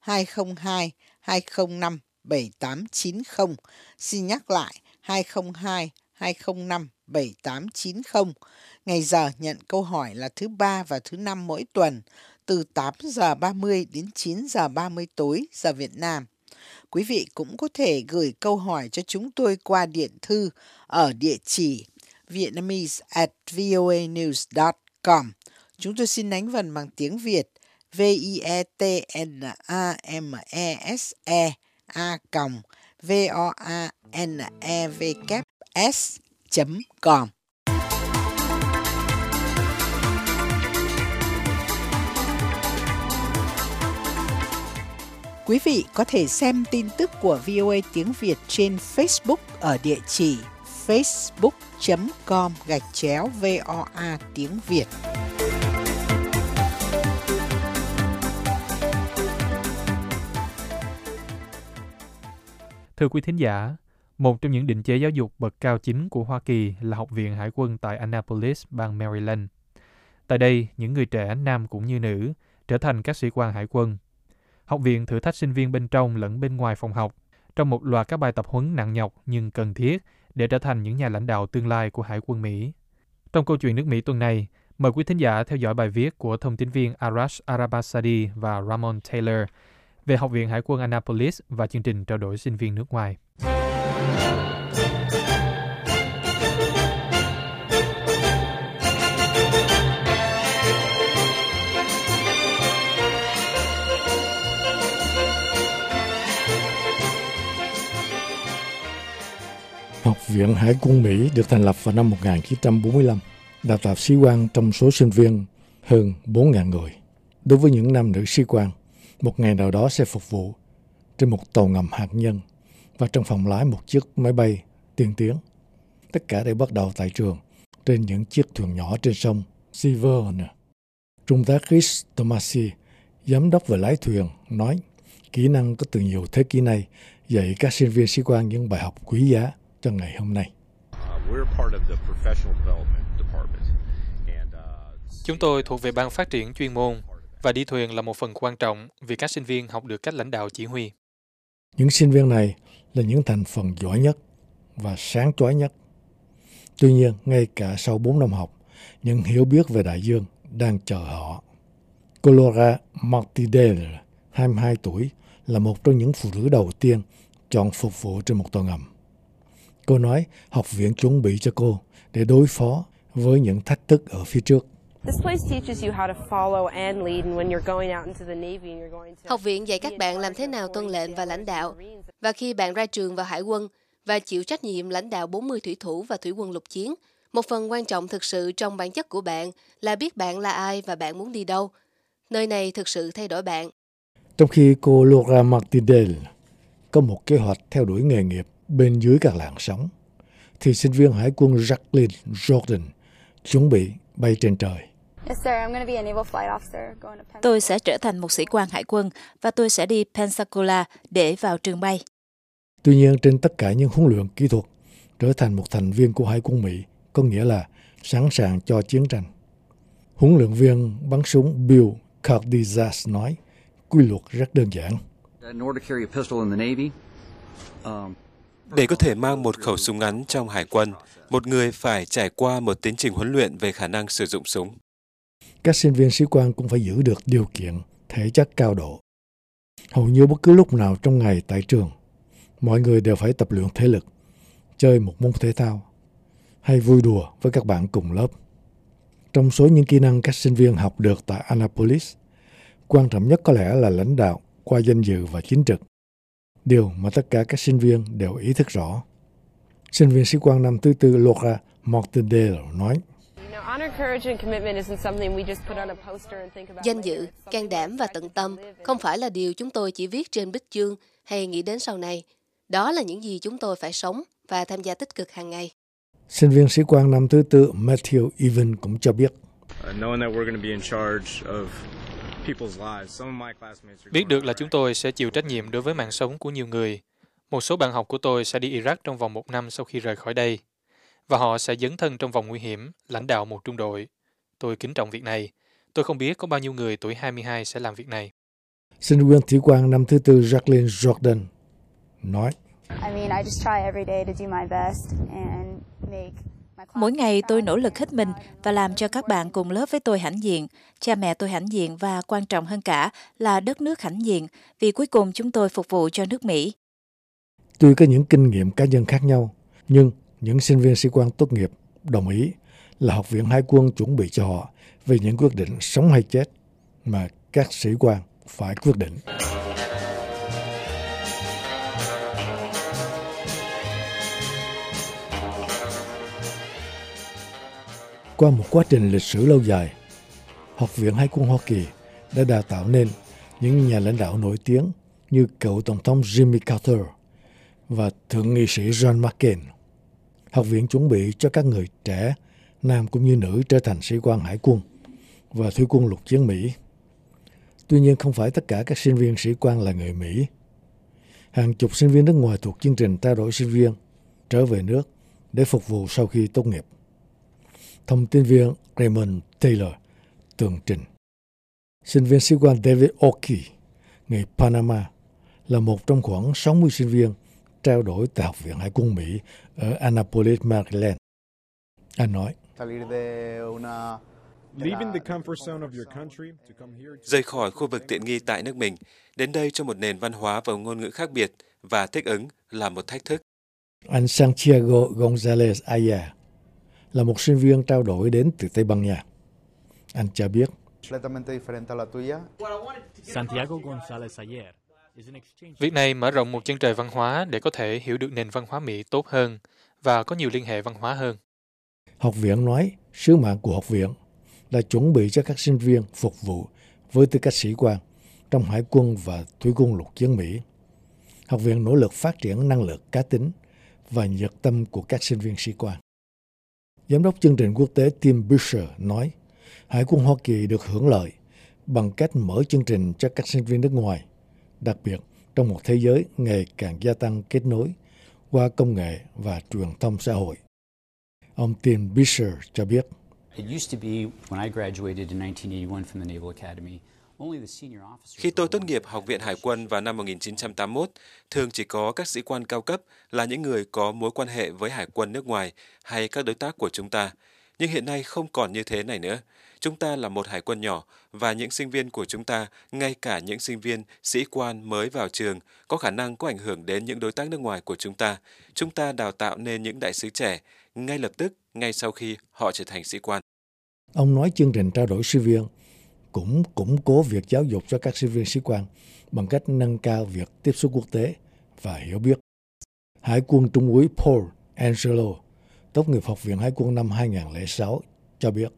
202-205-7890. Xin nhắc lại 202-205-7890. Ngày giờ nhận câu hỏi là thứ Ba và thứ Năm mỗi tuần, từ 8 giờ 30 đến 9 giờ 30 tối giờ Việt Nam. Quý vị cũng có thể gửi câu hỏi cho chúng tôi qua điện thư ở địa chỉ vietnamese@voanews.com. Chúng tôi xin đánh vần bằng tiếng Việt vietnamese@voanevs.com. Quý vị có thể xem tin tức của VOA tiếng Việt trên Facebook ở địa chỉ facebook.com/VOA tiếng Việt. Thưa quý thính giả, một trong những định chế giáo dục bậc cao chính của Hoa Kỳ là Học viện Hải quân tại Annapolis, bang Maryland. Tại đây, những người trẻ nam cũng như nữ trở thành các sĩ quan hải quân. Học viện thử thách sinh viên bên trong lẫn bên ngoài phòng học trong một loạt các bài tập huấn nặng nhọc nhưng cần thiết để trở thành những nhà lãnh đạo tương lai của Hải quân Mỹ. Trong câu chuyện nước Mỹ tuần này, mời quý thính giả theo dõi bài viết của thông tín viên Arash Arabasadi và Ramon Taylor về Học viện Hải quân Annapolis và chương trình trao đổi sinh viên nước ngoài. Học viện Hải quân Mỹ được thành lập vào năm 1945, đào tạo sĩ quan trong số sinh viên hơn 4.000 người. Đối với những nam nữ sĩ quan, một ngày nào đó sẽ phục vụ trên một tàu ngầm hạt nhân và trong phòng lái một chiếc máy bay tiên tiến. Tất cả đều bắt đầu tại trường, trên những chiếc thuyền nhỏ trên sông Severn. Trung tá Chris Tomasi, giám đốc về lái thuyền, nói kỹ năng có từ nhiều thế kỷ nay dạy các sinh viên sĩ quan những bài học quý giá cho ngày hôm nay. Chúng tôi thuộc về ban phát triển chuyên môn và đi thuyền là một phần quan trọng vì các sinh viên học được cách lãnh đạo chỉ huy. Những sinh viên này là những thành phần giỏi nhất và sáng chói nhất. Tuy nhiên, ngay cả sau 4 năm học, những hiểu biết về đại dương đang chờ họ. Cô Laura Martindale, 22 tuổi, là một trong những phụ nữ đầu tiên chọn phục vụ trên một tàu ngầm. Cô nói học viện chuẩn bị cho cô để đối phó với những thách thức ở phía trước. Học viện dạy các bạn làm thế nào tuân lệnh và lãnh đạo. Và khi bạn ra trường vào hải quân và chịu trách nhiệm lãnh đạo 40 thủy thủ và thủy quân lục chiến, một phần quan trọng thực sự trong bản chất của bạn là biết bạn là ai và bạn muốn đi đâu. Nơi này thực sự thay đổi bạn. Trong khi cô Laura Martindale có một kế hoạch theo đuổi nghề nghiệp bên dưới các làn sóng, thì sinh viên hải quân Jacqueline Jordan chuẩn bị bay trên trời. Tôi sẽ trở thành một sĩ quan hải quân và tôi sẽ đi Pensacola để vào trường bay. Tuy nhiên, trên tất cả những huấn luyện kỹ thuật, trở thành một thành viên của Hải quân Mỹ có nghĩa là sẵn sàng cho chiến tranh. Huấn luyện viên bắn súng Bill Cardizas nói, quy luật rất đơn giản. Để có thể mang một khẩu súng ngắn trong hải quân, một người phải trải qua một tiến trình huấn luyện về khả năng sử dụng súng. Các sinh viên sĩ quan cũng phải giữ được điều kiện thể chất cao độ. Hầu như bất cứ lúc nào trong ngày tại trường, mọi người đều phải tập luyện thể lực, chơi một môn thể thao, hay vui đùa với các bạn cùng lớp. Trong số những kỹ năng các sinh viên học được tại Annapolis, quan trọng nhất có lẽ là lãnh đạo qua danh dự và chính trực, điều mà tất cả các sinh viên đều ý thức rõ. Sinh viên sĩ quan năm thứ tư Laura Martindale nói, danh dự, can đảm và tận tâm không phải là điều chúng tôi chỉ viết trên bích chương hay nghĩ đến sau này. Đó là những gì chúng tôi phải sống và tham gia tích cực hàng ngày. Sinh viên sĩ quan năm thứ tư Matthew Even cũng cho biết, Biết được là chúng tôi sẽ chịu trách nhiệm đối với mạng sống của nhiều người. Một số bạn học của tôi sẽ đi Iraq trong vòng 1 năm sau khi rời khỏi đây. Và họ sẽ dấn thân trong vòng nguy hiểm, lãnh đạo một trung đội. Tôi kính trọng việc này. Tôi không biết có bao nhiêu người tuổi 22 sẽ làm việc này. Sinh viên thủy quan năm thứ tư Jacqueline Jordan nói: Mỗi ngày tôi nỗ lực hết mình và làm cho các bạn cùng lớp với tôi hãnh diện, cha mẹ tôi hãnh diện và quan trọng hơn cả là đất nước hãnh diện, vì cuối cùng chúng tôi phục vụ cho nước Mỹ. Tuy có những kinh nghiệm cá nhân khác nhau, nhưng những sinh viên sĩ quan tốt nghiệp đồng ý là Học viện Hải quân chuẩn bị cho họ về những quyết định sống hay chết mà các sĩ quan phải quyết định. Qua một quá trình lịch sử lâu dài, Học viện Hải quân Hoa Kỳ đã đào tạo nên những nhà lãnh đạo nổi tiếng như cựu Tổng thống Jimmy Carter và Thượng nghị sĩ John McCain. Học viện chuẩn bị cho các người trẻ, nam cũng như nữ trở thành sĩ quan hải quân và thủy quân lục chiến Mỹ. Tuy nhiên không phải tất cả các sinh viên sĩ quan là người Mỹ. Hàng chục sinh viên nước ngoài thuộc chương trình trao đổi sinh viên trở về nước để phục vụ sau khi tốt nghiệp. Thông tin viên Raymond Taylor tường trình. Sinh viên sĩ quan David Oki, người Panama, là một trong khoảng 60 sinh viên trao đổi tại Học viện Hải quân Mỹ ở Annapolis, Maryland. Anh nói: Rời khỏi khu vực tiện nghi tại nước mình, đến đây cho một nền văn hóa và ngôn ngữ khác biệt và thích ứng là một thách thức. Anh Santiago González Aya là một sinh viên trao đổi đến từ Tây Ban Nha. Anh cho biết: Việc này mở rộng một chân trời văn hóa để có thể hiểu được nền văn hóa Mỹ tốt hơn và có nhiều liên hệ văn hóa hơn. Học viện nói sứ mạng của học viện là chuẩn bị cho các sinh viên phục vụ với tư cách sĩ quan trong hải quân và thủy quân lục chiến Mỹ. Học viện nỗ lực phát triển năng lực cá tính và nhiệt tâm của các sinh viên sĩ quan. Giám đốc chương trình quốc tế Tim Busher nói Hải quân Hoa Kỳ được hưởng lợi bằng cách mở chương trình cho các sinh viên nước ngoài, đặc biệt trong một thế giới ngày càng gia tăng kết nối qua công nghệ và truyền thông xã hội. Ông Tim Busher cho biết: Khi tôi tốt nghiệp Học viện Hải quân vào năm 1981, thường chỉ có các sĩ quan cao cấp là những người có mối quan hệ với hải quân nước ngoài hay các đối tác của chúng ta. Nhưng hiện nay không còn như thế này nữa. Chúng ta là một hải quân nhỏ và những sinh viên của chúng ta, ngay cả những sinh viên sĩ quan mới vào trường, có khả năng có ảnh hưởng đến những đối tác nước ngoài của chúng ta. Chúng ta đào tạo nên những đại sứ trẻ ngay lập tức, ngay sau khi họ trở thành sĩ quan. Ông nói chương trình trao đổi sinh viên cũng củng cố việc giáo dục cho các sinh viên sĩ quan bằng cách nâng cao việc tiếp xúc quốc tế và hiểu biết. Hải quân Trung úy Paul Angelo, tốt nghiệp Học viện Hải quân năm 2006, cho biết: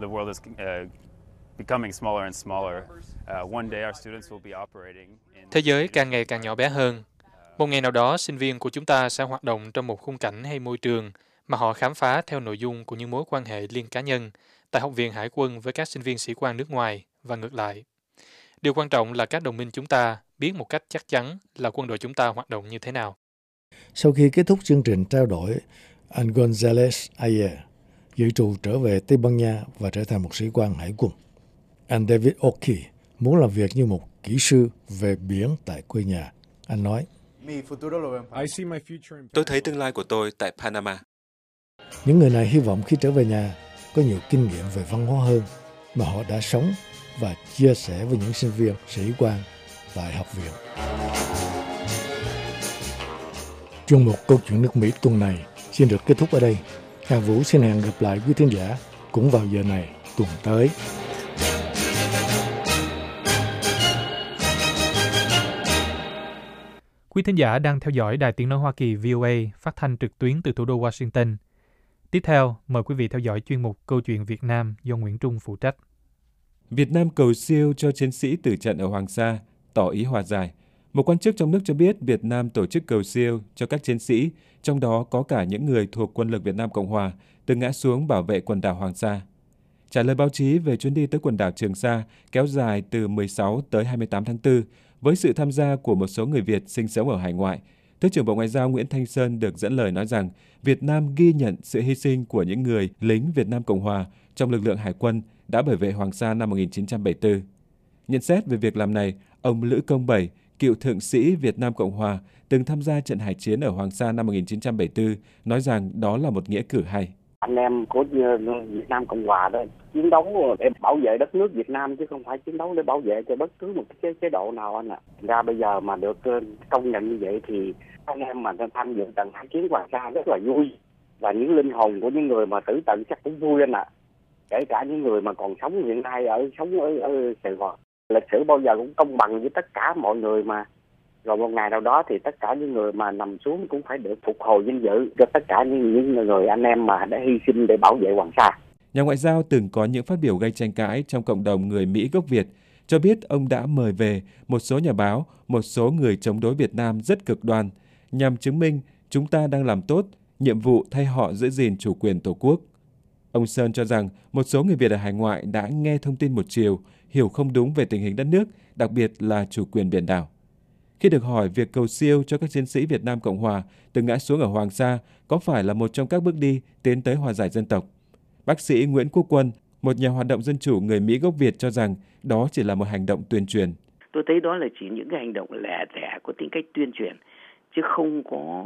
Thế giới càng ngày càng nhỏ bé hơn. Một ngày nào đó, sinh viên của chúng ta sẽ hoạt động trong một khung cảnh hay môi trường mà họ khám phá theo nội dung của những mối quan hệ liên cá nhân tại Học viện Hải quân với các sinh viên sĩ quan nước ngoài và ngược lại. Điều quan trọng là các đồng minh chúng ta biết một cách chắc chắn là quân đội chúng ta hoạt động như thế nào. Sau khi kết thúc chương trình trao đổi, anh González Ayer dự trù trở về Tây Ban Nha và trở thành một sĩ quan hải quân. Anh David Oki muốn làm việc như một kỹ sư về biển tại quê nhà. Anh nói: Tôi thấy tương lai của tôi tại Panama. Những người này hy vọng khi trở về nhà có nhiều kinh nghiệm về văn hóa hơn mà họ đã sống và chia sẻ với những sinh viên sĩ quan tại học viện. Chuyên mục Câu chuyện nước Mỹ tuần này xin được kết thúc ở đây. Hà Vũ xin hẹn gặp lại quý thính giả cũng vào giờ này tuần tới. Quý thính giả đang theo dõi Đài Tiếng nói Hoa Kỳ VOA phát thanh trực tuyến từ thủ đô Washington. Tiếp theo, mời quý vị theo dõi chuyên mục Câu chuyện Việt Nam do Nguyễn Trung phụ trách. Việt Nam cầu siêu cho chiến sĩ tử trận ở Hoàng Sa, tỏ ý hòa giải. Một quan chức trong nước cho biết Việt Nam tổ chức cầu siêu cho các chiến sĩ, trong đó có cả những người thuộc quân lực Việt Nam Cộng Hòa, từng ngã xuống bảo vệ quần đảo Hoàng Sa. trả lời báo chí về chuyến đi tới quần đảo Trường Sa kéo dài từ 16 tới 28 tháng 4 với sự tham gia của một số người Việt sinh sống ở hải ngoại, Thứ trưởng Bộ Ngoại giao Nguyễn Thanh Sơn được dẫn lời nói rằng Việt Nam ghi nhận sự hy sinh của những người lính Việt Nam Cộng Hòa trong lực lượng hải quân đã bảo vệ Hoàng Sa năm 1974. Nhận xét về việc làm này, ông Lữ Công Bảy, cựu thượng sĩ Việt Nam Cộng Hòa, từng tham gia trận hải chiến ở Hoàng Sa năm 1974, nói rằng đó là một nghĩa cử hay. Anh em của Việt Nam Cộng Hòa đó chiến đấu để bảo vệ đất nước Việt Nam chứ không phải chiến đấu để bảo vệ cho bất cứ một cái chế độ nào anh ạ. Ra bây giờ mà được công nhận như vậy thì anh em mà tham dự trận hải chiến Hoàng Sa rất là vui, và những linh hồn của những người mà tử trận chắc cũng vui anh ạ. Kể cả những người mà còn sống hiện nay sống ở Sài Gòn. Lịch sử bao giờ cũng công bằng với tất cả mọi người mà. Rồi một ngày nào đó thì tất cả những người mà nằm xuống cũng phải được phục hồi vinh dự cho tất cả những người anh em mà đã hy sinh để bảo vệ Hoàng Sa. Nhà ngoại giao từng có những phát biểu gây tranh cãi trong cộng đồng người Mỹ gốc Việt, cho biết ông đã mời về một số nhà báo, một số người chống đối Việt Nam rất cực đoan, nhằm chứng minh chúng ta đang làm tốt nhiệm vụ thay họ giữ gìn chủ quyền Tổ quốc. Ông Sơn cho rằng một số người Việt ở hải ngoại đã nghe thông tin một chiều, hiểu không đúng về tình hình đất nước, đặc biệt là chủ quyền biển đảo. Khi được hỏi việc cầu siêu cho các chiến sĩ Việt Nam Cộng Hòa từng ngã xuống ở Hoàng Sa có phải là một trong các bước đi tiến tới hòa giải dân tộc, bác sĩ Nguyễn Quốc Quân, một nhà hoạt động dân chủ người Mỹ gốc Việt cho rằng đó chỉ là một hành động tuyên truyền. Tôi thấy đó là chỉ những cái hành động lẻ tẻ có tính cách tuyên truyền, chứ không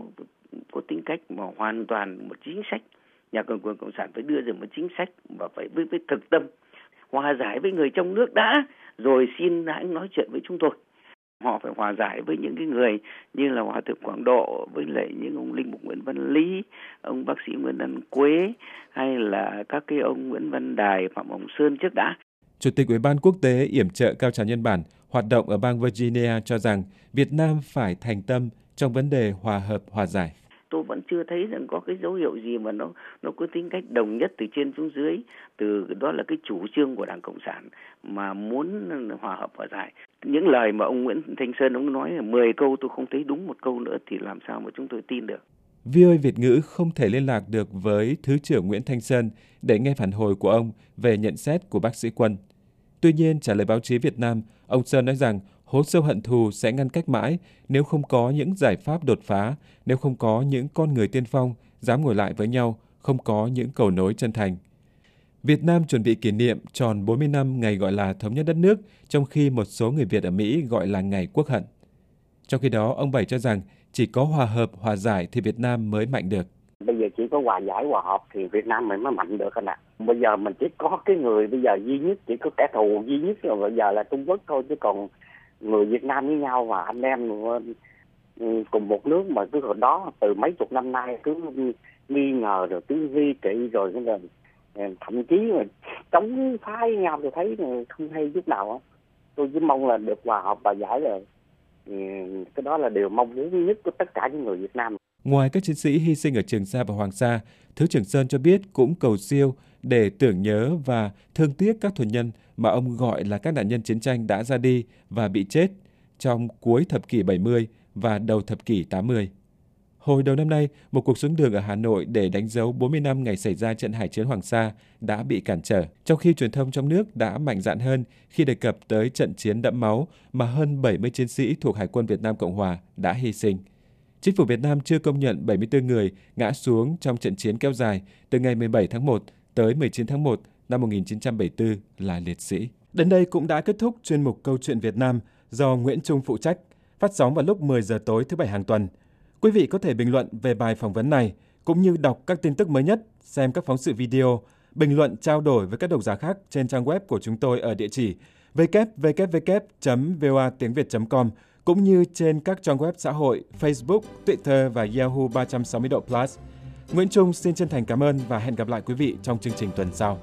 có tính cách mà hoàn toàn một chính sách. Nhà cầm quyền Cộng sản phải đưa ra một chính sách và phải với thực tâm hòa giải với người trong nước đã, rồi xin hãy nói chuyện với chúng tôi. Họ phải hòa giải với những cái người như là Hòa thượng Quảng Độ, với lại những ông linh mục Nguyễn Văn Lý, ông bác sĩ Nguyễn Văn Quế, hay là các cái ông Nguyễn Văn Đài, Phạm Hồng Sơn trước đã. Chủ tịch Ủy ban Quốc tế yểm trợ Cao Trào Nhân bản hoạt động ở bang Virginia cho rằng Việt Nam phải thành tâm trong vấn đề hòa hợp hòa giải. Tôi vẫn chưa thấy rằng có cái dấu hiệu gì mà nó có tính cách đồng nhất từ trên xuống dưới, từ đó là cái chủ trương của Đảng Cộng sản mà muốn hòa hợp hòa giải. Những lời mà ông Nguyễn Thanh Sơn ông nói là 10 câu tôi không thấy đúng một câu nữa thì làm sao mà chúng tôi tin được. VOA Việt ngữ không thể liên lạc được với Thứ trưởng Nguyễn Thanh Sơn để nghe phản hồi của ông về nhận xét của bác sĩ Quân. Tuy nhiên, trả lời báo chí Việt Nam, ông Sơn nói rằng hố sâu hận thù sẽ ngăn cách mãi nếu không có những giải pháp đột phá, nếu không có những con người tiên phong dám ngồi lại với nhau, không có những cầu nối chân thành. Việt Nam chuẩn bị kỷ niệm tròn 40 năm ngày gọi là thống nhất đất nước, trong khi một số người Việt ở Mỹ gọi là ngày quốc hận. Trong khi đó, ông Bảy cho rằng chỉ có hòa hợp, hòa giải thì Việt Nam mới mạnh được. Bây giờ chỉ có hòa giải, hòa hợp thì Việt Nam mình mới mạnh được anh ạ. Bây giờ mình chỉ có cái người bây giờ duy nhất, chỉ có kẻ thù duy nhất là bây giờ là Trung Quốc thôi, chứ còn người Việt Nam với nhau và anh em cùng một nước mà cứ hồi đó từ mấy chục năm nay cứ nghi ngờ rồi cứ vi kỵ rồi thậm chí mà chống phá với nhau tôi thấy không hay chút nào. Tôi chỉ mong là được hòa hợp và giải rồi. Cái đó là điều mong muốn nhất của tất cả những người Việt Nam. Ngoài các chiến sĩ hy sinh ở Trường Sa và Hoàng Sa, Thứ trưởng Sơn cho biết cũng cầu siêu để tưởng nhớ và thương tiếc các tù nhân mà ông gọi là các nạn nhân chiến tranh đã ra đi và bị chết trong cuối thập kỷ 70 và đầu thập kỷ 80. Hồi đầu năm nay, một cuộc xuống đường ở Hà Nội để đánh dấu 40 năm ngày xảy ra trận hải chiến Hoàng Sa đã bị cản trở, trong khi truyền thông trong nước đã mạnh dạn hơn khi đề cập tới trận chiến đẫm máu mà hơn 70 chiến sĩ thuộc Hải quân Việt Nam Cộng Hòa đã hy sinh. Chính phủ Việt Nam chưa công nhận 74 người ngã xuống trong trận chiến kéo dài từ ngày 17 tháng 1 tới 19 tháng 1 năm 1974 là liệt sĩ. Đến đây cũng đã kết thúc chuyên mục Câu chuyện Việt Nam do Nguyễn Trung phụ trách, phát sóng vào lúc 10 giờ tối thứ Bảy hàng tuần. Quý vị có thể bình luận về bài phỏng vấn này, cũng như đọc các tin tức mới nhất, xem các phóng sự video, bình luận trao đổi với các độc giả khác trên trang web của chúng tôi ở địa chỉ www.voatiengviet.com, cũng như trên các trang web xã hội Facebook, Twitter và Yahoo 360 độ Plus. Nguyễn Trung xin chân thành cảm ơn và hẹn gặp lại quý vị trong chương trình tuần sau.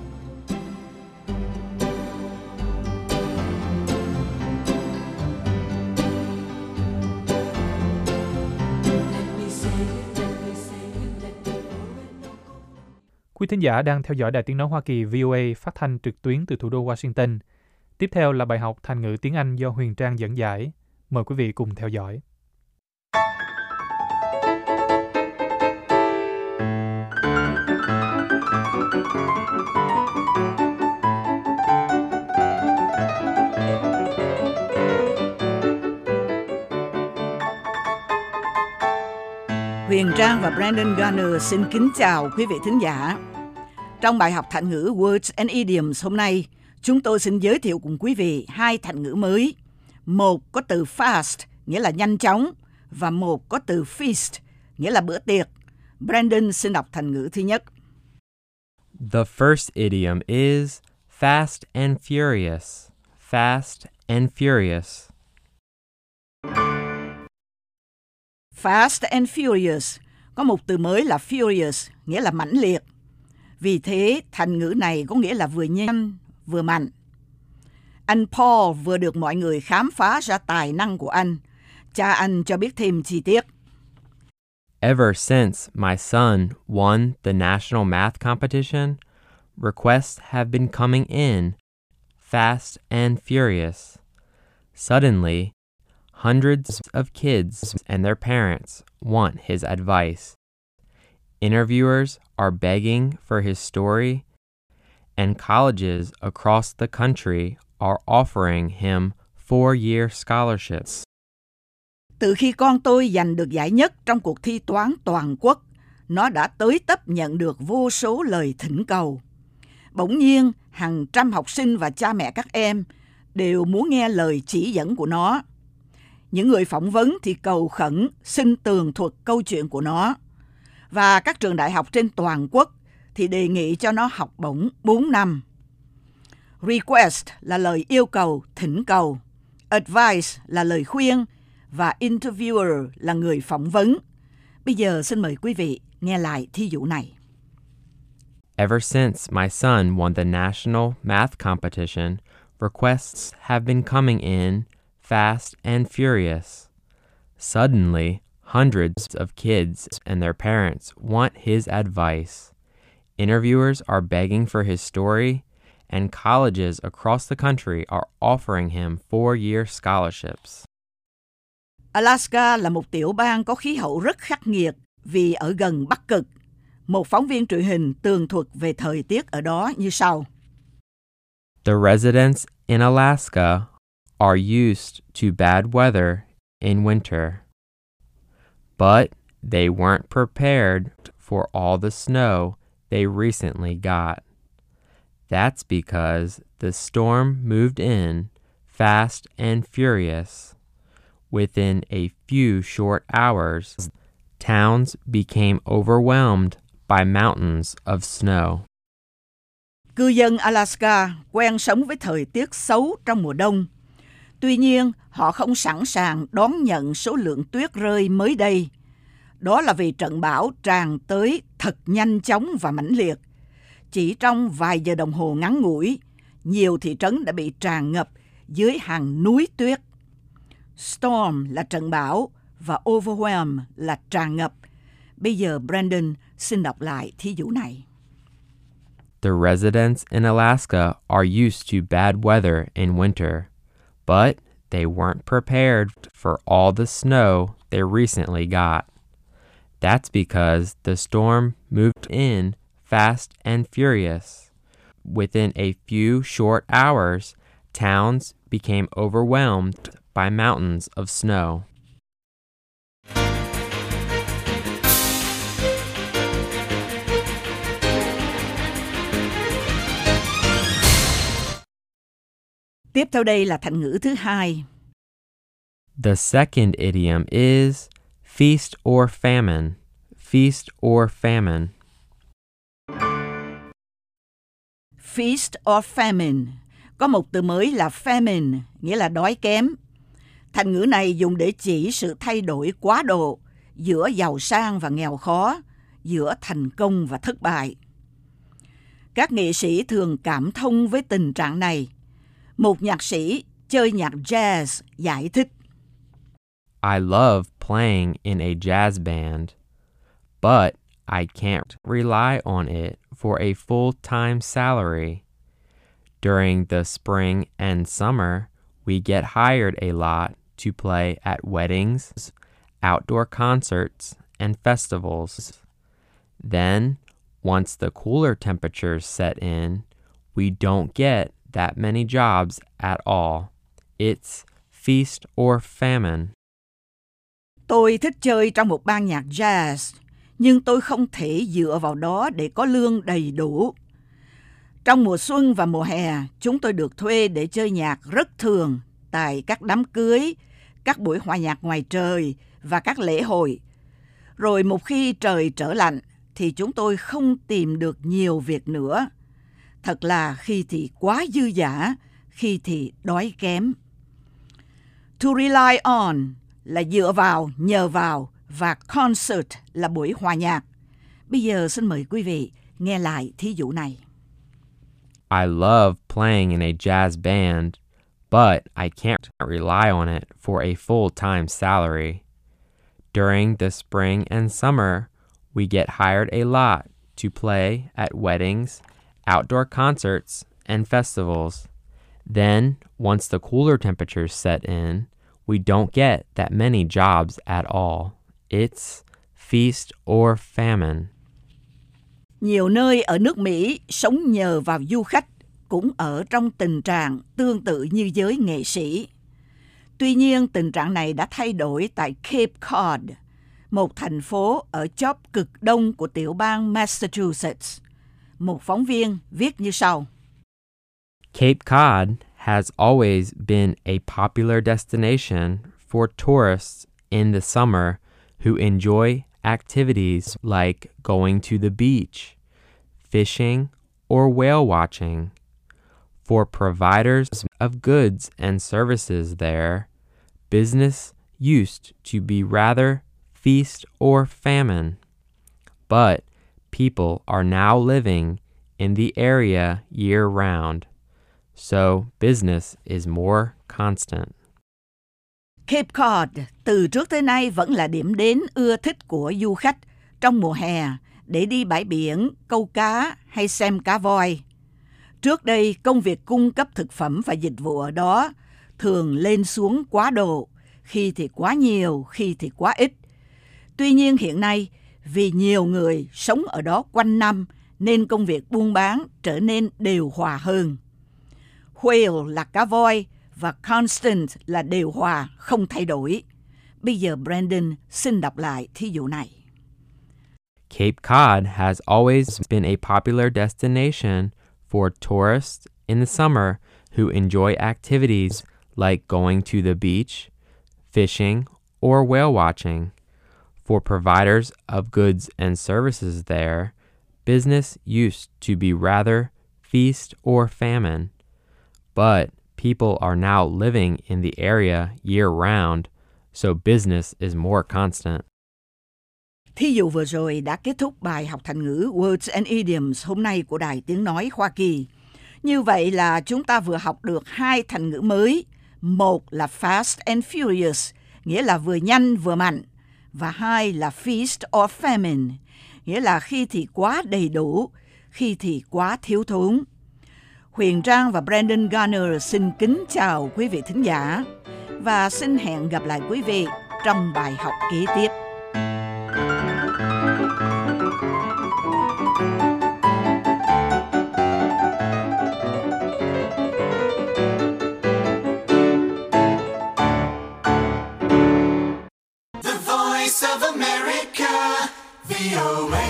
Quý thính giả đang theo dõi Đài Tiếng nói Hoa Kỳ VOA phát thanh trực tuyến từ thủ đô Washington. Tiếp theo là bài học Thành ngữ tiếng Anh do Huyền Trang dẫn giải. Mời quý vị cùng theo dõi. Huyền Trang và Brandon Garner xin kính chào quý vị thính giả. Trong bài học thành ngữ Words and Idioms hôm nay, chúng tôi xin giới thiệu cùng quý vị hai thành ngữ mới. Một có từ fast, nghĩa là nhanh chóng, và một có từ feast, nghĩa là bữa tiệc. Brandon xin đọc thành ngữ thứ nhất. The first idiom is fast and furious. Fast and furious. Fast and furious có một từ mới là furious, nghĩa là mãnh liệt. Vì thế, thành ngữ này có nghĩa là vừa nhanh, vừa mạnh. Anh Paul vừa được mọi người khám phá ra tài năng của anh. Cha anh cho biết thêm chi tiết. Ever since my son won the national math competition, requests have been coming in fast and furious. Suddenly, hundreds of kids and their parents want his advice. Interviewers are begging for his story, and colleges across the country are offering him 4-year scholarships. Từ khi con tôi giành được giải nhất trong cuộc thi toán toàn quốc, nó đã tới tấp nhận được vô số lời thỉnh cầu. Bỗng nhiên, hàng trăm học sinh và cha mẹ các em đều muốn nghe lời chỉ dẫn của nó. Những người phỏng vấn thì cầu khẩn xin tường thuật câu chuyện của nó. Và các trường đại học trên toàn quốc thì đề nghị cho nó học bổng 4 năm. Request là lời yêu cầu, thỉnh cầu. Advice là lời khuyên. Và interviewer là người phỏng vấn. Bây giờ xin mời quý vị nghe lại thí dụ này. Ever since my son won the national math competition, requests have been coming in fast and furious. Suddenly, hundreds of kids and their parents want his advice. Interviewers are begging for his story, and colleges across the country are offering him 4-year scholarships. Alaska là một tiểu bang có khí hậu rất khắc nghiệt vì ở gần Bắc Cực. Một phóng viên truyền hình tường thuật về thời tiết ở đó như sau. The residents in Alaska are used to bad weather in winter, but they weren't prepared for all the snow they recently got. That's because the storm moved in fast and furious. Within a few short hours, towns became overwhelmed by mountains of snow. Cư dân Alaska quen sống với thời tiết xấu trong mùa đông. Tuy nhiên, họ không sẵn sàng đón nhận số lượng tuyết rơi mới đây. Đó là vì trận bão tràn tới thật nhanh chóng và mãnh liệt. Chỉ trong vài giờ đồng hồ ngắn ngủi, nhiều thị trấn đã bị tràn ngập dưới hàng núi tuyết. Storm là trận bão và overwhelm là tràn ngập. Bây giờ Brandon xin đọc lại thí dụ này. The residents in Alaska are used to bad weather in winter, but they weren't prepared for all the snow they recently got. That's because the storm moved in fast and furious. Within a few short hours, towns became overwhelmed by mountains of snow. Tiếp theo đây là thành ngữ thứ hai. The second idiom is feast or famine. Feast or famine. Feast or famine. Có một từ mới là famine, nghĩa là đói kém. Thành ngữ này dùng để chỉ sự thay đổi quá độ giữa giàu sang và nghèo khó, giữa thành công và thất bại. Các nghệ sĩ thường cảm thông với tình trạng này. Một nhạc sĩ chơi nhạc jazz giải thích. I love playing in a jazz band, but I can't rely on it for a full-time salary. During the spring and summer, we get hired a lot to play at weddings, outdoor concerts, and festivals. Then, once the cooler temperatures set in, we don't get that many jobs at all. It's feast or famine. Tôi thích chơi trong một ban nhạc jazz, nhưng tôi không thể dựa vào đó để có lương đầy đủ. Trong mùa xuân và mùa hè, chúng tôi được thuê để chơi nhạc rất thường tại các đám cưới, các buổi hòa nhạc ngoài trời và các lễ hội. Rồi một khi trời trở lạnh thì chúng tôi không tìm được nhiều việc nữa. Thật là khi thì quá dư dả, khi thì đói kém. To rely on là dựa vào, nhờ vào, và concert là buổi hòa nhạc. Bây giờ xin mời quý vị nghe lại thí dụ này. I love playing in a jazz band, but I can't rely on it for a full-time salary. During the spring and summer, we get hired a lot to play at weddings, outdoor concerts, and festivals. Then, once the cooler temperatures set in, we don't get that many jobs at all. It's feast or famine. Nhiều nơi ở nước Mỹ sống nhờ vào du khách cũng ở trong tình trạng tương tự như giới nghệ sĩ. Tuy nhiên, tình trạng này đã thay đổi tại Cape Cod, một thành phố ở chóp cực đông của tiểu bang Massachusetts. Một phóng viên viết như sau. Cape Cod has always been a popular destination for tourists in the summer who enjoy activities like going to the beach, fishing, or whale watching. For providers of goods and services there, business used to be rather feast or famine. But people are now living in the area year-round, so business is more constant. Cape Cod từ trước tới nay vẫn là điểm đến ưa thích của du khách trong mùa hè để đi bãi biển, câu cá hay xem cá voi. Trước đây, công việc cung cấp thực phẩm và dịch vụ ở đó thường lên xuống quá độ, khi thì quá nhiều, khi thì quá ít. Tuy nhiên hiện nay, vì nhiều người sống ở đó quanh năm nên công việc buôn bán trở nên đều hòa hơn. Whale là cá voi và constant là đều hòa, không thay đổi. Bây giờ Brandon xin đọc lại thí dụ này. Cape Cod has always been a popular destination for tourists in the summer who enjoy activities like going to the beach, fishing, or whale watching. For providers of goods and services there, business used to be rather feast or famine. But people are now living in the area year-round, so business is more constant. Thí dụ vừa rồi đã kết thúc bài học thành ngữ Words and Idioms hôm nay của Đài Tiếng Nói Hoa Kỳ. Như vậy là chúng ta vừa học được 2 thành ngữ mới. Một là fast and furious, nghĩa là vừa nhanh vừa mạnh. Và 2 là feast or famine, nghĩa là khi thì quá đầy đủ, khi thì quá thiếu thốn. Huyền Trang và Brandon Garner xin kính chào quý vị thính giả và xin hẹn gặp lại quý vị trong bài học kế tiếp. The Voice of America, VOA.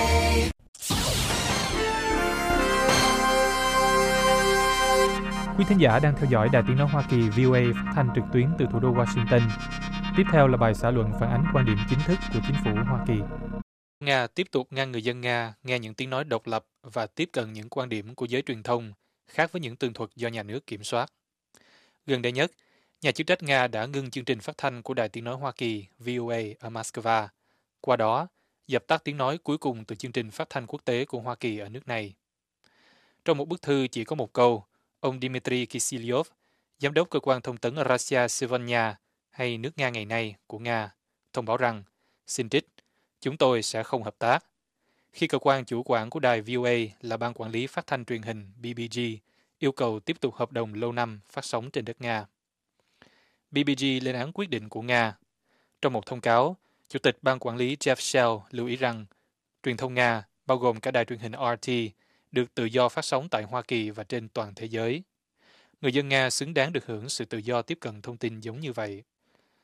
Quý thính giả đang theo dõi Đài Tiếng Nói Hoa Kỳ VOA phát thanh trực tuyến từ thủ đô Washington. Tiếp theo là bài xã luận phản ánh quan điểm chính thức của chính phủ Hoa Kỳ. Nga tiếp tục ngăn người dân Nga nghe những tiếng nói độc lập và tiếp cận những quan điểm của giới truyền thông khác với những tường thuật do nhà nước kiểm soát. Gần đây nhất, nhà chức trách Nga đã ngưng chương trình phát thanh của Đài Tiếng Nói Hoa Kỳ VOA ở Moscow. Qua đó, dập tắt tiếng nói cuối cùng từ chương trình phát thanh quốc tế của Hoa Kỳ ở nước này. Trong một bức thư chỉ có một câu, ông Dmitry Kiselyov, giám đốc cơ quan thông tấn Russia Sevanya hay nước Nga ngày nay của Nga, thông báo rằng, xin trích, chúng tôi sẽ không hợp tác. Khi cơ quan chủ quản của đài VOA là Ban Quản lý Phát thanh Truyền hình BBG yêu cầu tiếp tục hợp đồng lâu năm phát sóng trên đất Nga. BBG lên án quyết định của Nga. Trong một thông cáo, Chủ tịch Ban Quản lý Jeff Shell lưu ý rằng truyền thông Nga, bao gồm cả đài truyền hình RT, được tự do phát sóng tại Hoa Kỳ và trên toàn thế giới. Người dân Nga xứng đáng được hưởng sự tự do tiếp cận thông tin giống như vậy.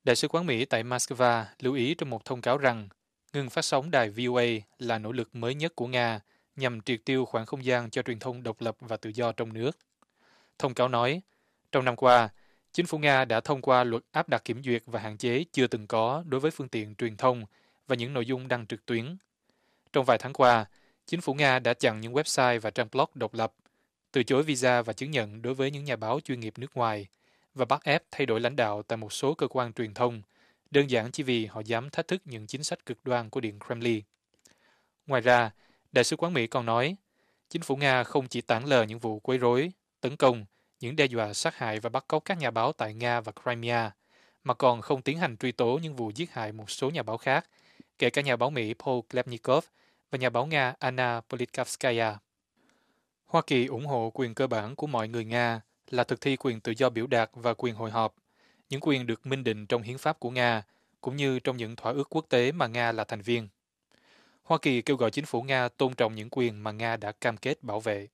Đại sứ quán Mỹ tại Moscow lưu ý trong một thông cáo rằng ngừng phát sóng đài VOA là nỗ lực mới nhất của Nga nhằm triệt tiêu khoảng không gian cho truyền thông độc lập và tự do trong nước. Thông cáo nói, trong năm qua, chính phủ Nga đã thông qua luật áp đặt kiểm duyệt và hạn chế chưa từng có đối với phương tiện truyền thông và những nội dung đăng trực tuyến. Trong vài tháng qua, chính phủ Nga đã chặn những website và trang blog độc lập, từ chối visa và chứng nhận đối với những nhà báo chuyên nghiệp nước ngoài và bắt ép thay đổi lãnh đạo tại một số cơ quan truyền thông, đơn giản chỉ vì họ dám thách thức những chính sách cực đoan của Điện Kremlin. Ngoài ra, Đại sứ quán Mỹ còn nói, chính phủ Nga không chỉ tản lờ những vụ quấy rối, tấn công, những đe dọa sát hại và bắt cóc các nhà báo tại Nga và Crimea, mà còn không tiến hành truy tố những vụ giết hại một số nhà báo khác, kể cả nhà báo Mỹ Paul Klebnikov và nhà báo Nga Anna Politkovskaya. Hoa Kỳ ủng hộ quyền cơ bản của mọi người Nga là thực thi quyền tự do biểu đạt và quyền hội họp, những quyền được minh định trong hiến pháp của Nga, cũng như trong những thỏa ước quốc tế mà Nga là thành viên. Hoa Kỳ kêu gọi chính phủ Nga tôn trọng những quyền mà Nga đã cam kết bảo vệ.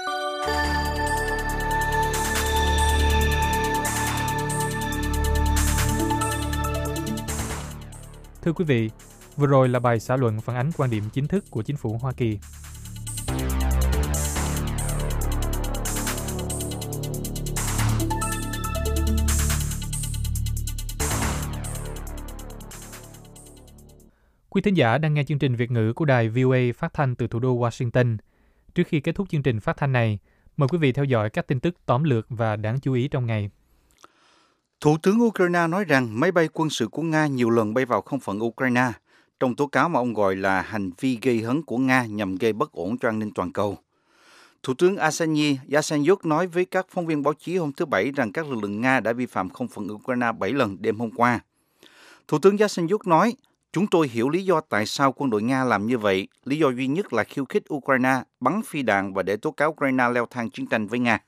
Thưa quý vị, vừa rồi là bài xã luận phản ánh quan điểm chính thức của chính phủ Hoa Kỳ. Quý thính giả đang nghe chương trình Việt ngữ của đài VOA phát thanh từ thủ đô Washington. Trước khi kết thúc chương trình phát thanh này, mời quý vị theo dõi các tin tức tóm lược và đáng chú ý trong ngày. Thủ tướng Ukraine nói rằng máy bay quân sự của Nga nhiều lần bay vào không phận Ukraine, trong tố cáo mà ông gọi là hành vi gây hấn của Nga nhằm gây bất ổn cho an ninh toàn cầu. Thủ tướng Arseniy Yatsenyuk nói với các phóng viên báo chí hôm thứ Bảy rằng các lực lượng Nga đã vi phạm không phận Ukraine 7 lần đêm hôm qua. Thủ tướng Yatsenyuk nói, chúng tôi hiểu lý do tại sao quân đội Nga làm như vậy. Lý do duy nhất là khiêu khích Ukraine, bắn phi đạn và để tố cáo Ukraine leo thang chiến tranh với Nga.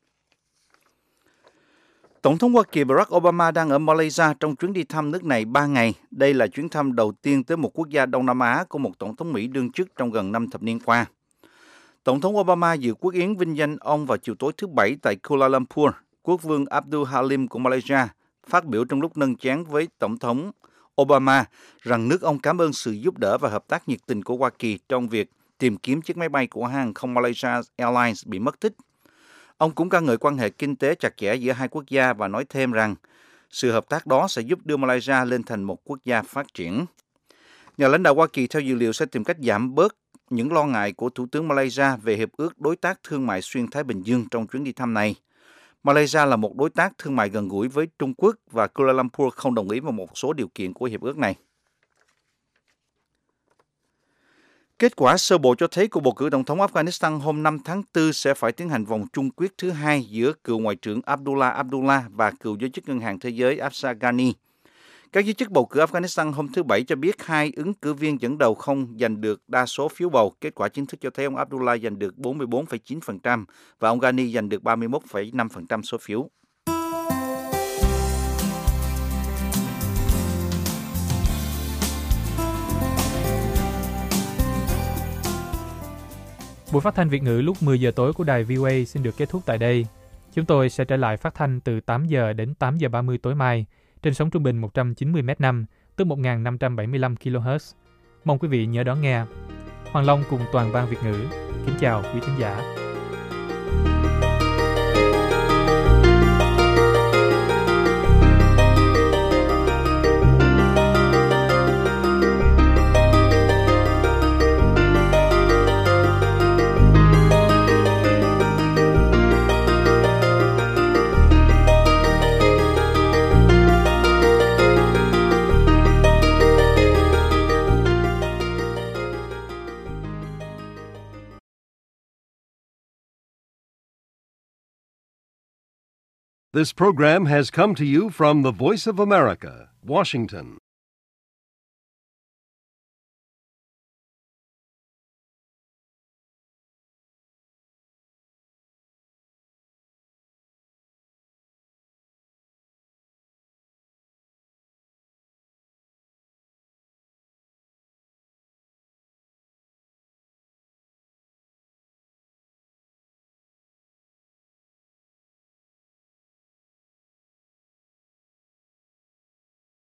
Tổng thống Hoa Kỳ Barack Obama đang ở Malaysia trong chuyến đi thăm nước này 3 ngày. Đây là chuyến thăm đầu tiên tới một quốc gia Đông Nam Á của một tổng thống Mỹ đương chức trong gần 5 thập niên qua. Tổng thống Obama dự quốc yến vinh danh ông vào chiều tối thứ Bảy tại Kuala Lumpur. Quốc vương Abdul Halim của Malaysia phát biểu trong lúc nâng chén với Tổng thống Obama rằng nước ông cảm ơn sự giúp đỡ và hợp tác nhiệt tình của Hoa Kỳ trong việc tìm kiếm chiếc máy bay của hãng hàng không Malaysia Airlines bị mất tích. Ông cũng ca ngợi quan hệ kinh tế chặt chẽ giữa hai quốc gia và nói thêm rằng sự hợp tác đó sẽ giúp đưa Malaysia lên thành một quốc gia phát triển. Nhà lãnh đạo Hoa Kỳ theo dữ liệu sẽ tìm cách giảm bớt những lo ngại của Thủ tướng Malaysia về Hiệp ước Đối tác Thương mại Xuyên Thái Bình Dương trong chuyến đi thăm này. Malaysia là một đối tác thương mại gần gũi với Trung Quốc và Kuala Lumpur không đồng ý vào một số điều kiện của hiệp ước này. Kết quả sơ bộ cho thấy cuộc bầu cử tổng thống Afghanistan hôm 5 tháng 4 sẽ phải tiến hành vòng chung quyết thứ hai giữa cựu Ngoại trưởng Abdullah Abdullah và cựu giới chức Ngân hàng Thế giới Ashraf Ghani. Các giới chức bầu cử Afghanistan hôm thứ Bảy cho biết hai ứng cử viên dẫn đầu không giành được đa số phiếu bầu. Kết quả chính thức cho thấy ông Abdullah giành được 44,9% và ông Ghani giành được 31,5% số phiếu. Buổi phát thanh Việt ngữ lúc 10 giờ tối của đài VOA xin được kết thúc tại đây. Chúng tôi sẽ trở lại phát thanh từ 8 giờ đến 8 giờ 30 tối mai trên sóng trung bình 190 m5, tức 1.575 kHz. Mong quý vị nhớ đón nghe. Hoàng Long cùng toàn ban Việt ngữ kính chào quý thính giả. This program has come to you from the Voice of America, Washington.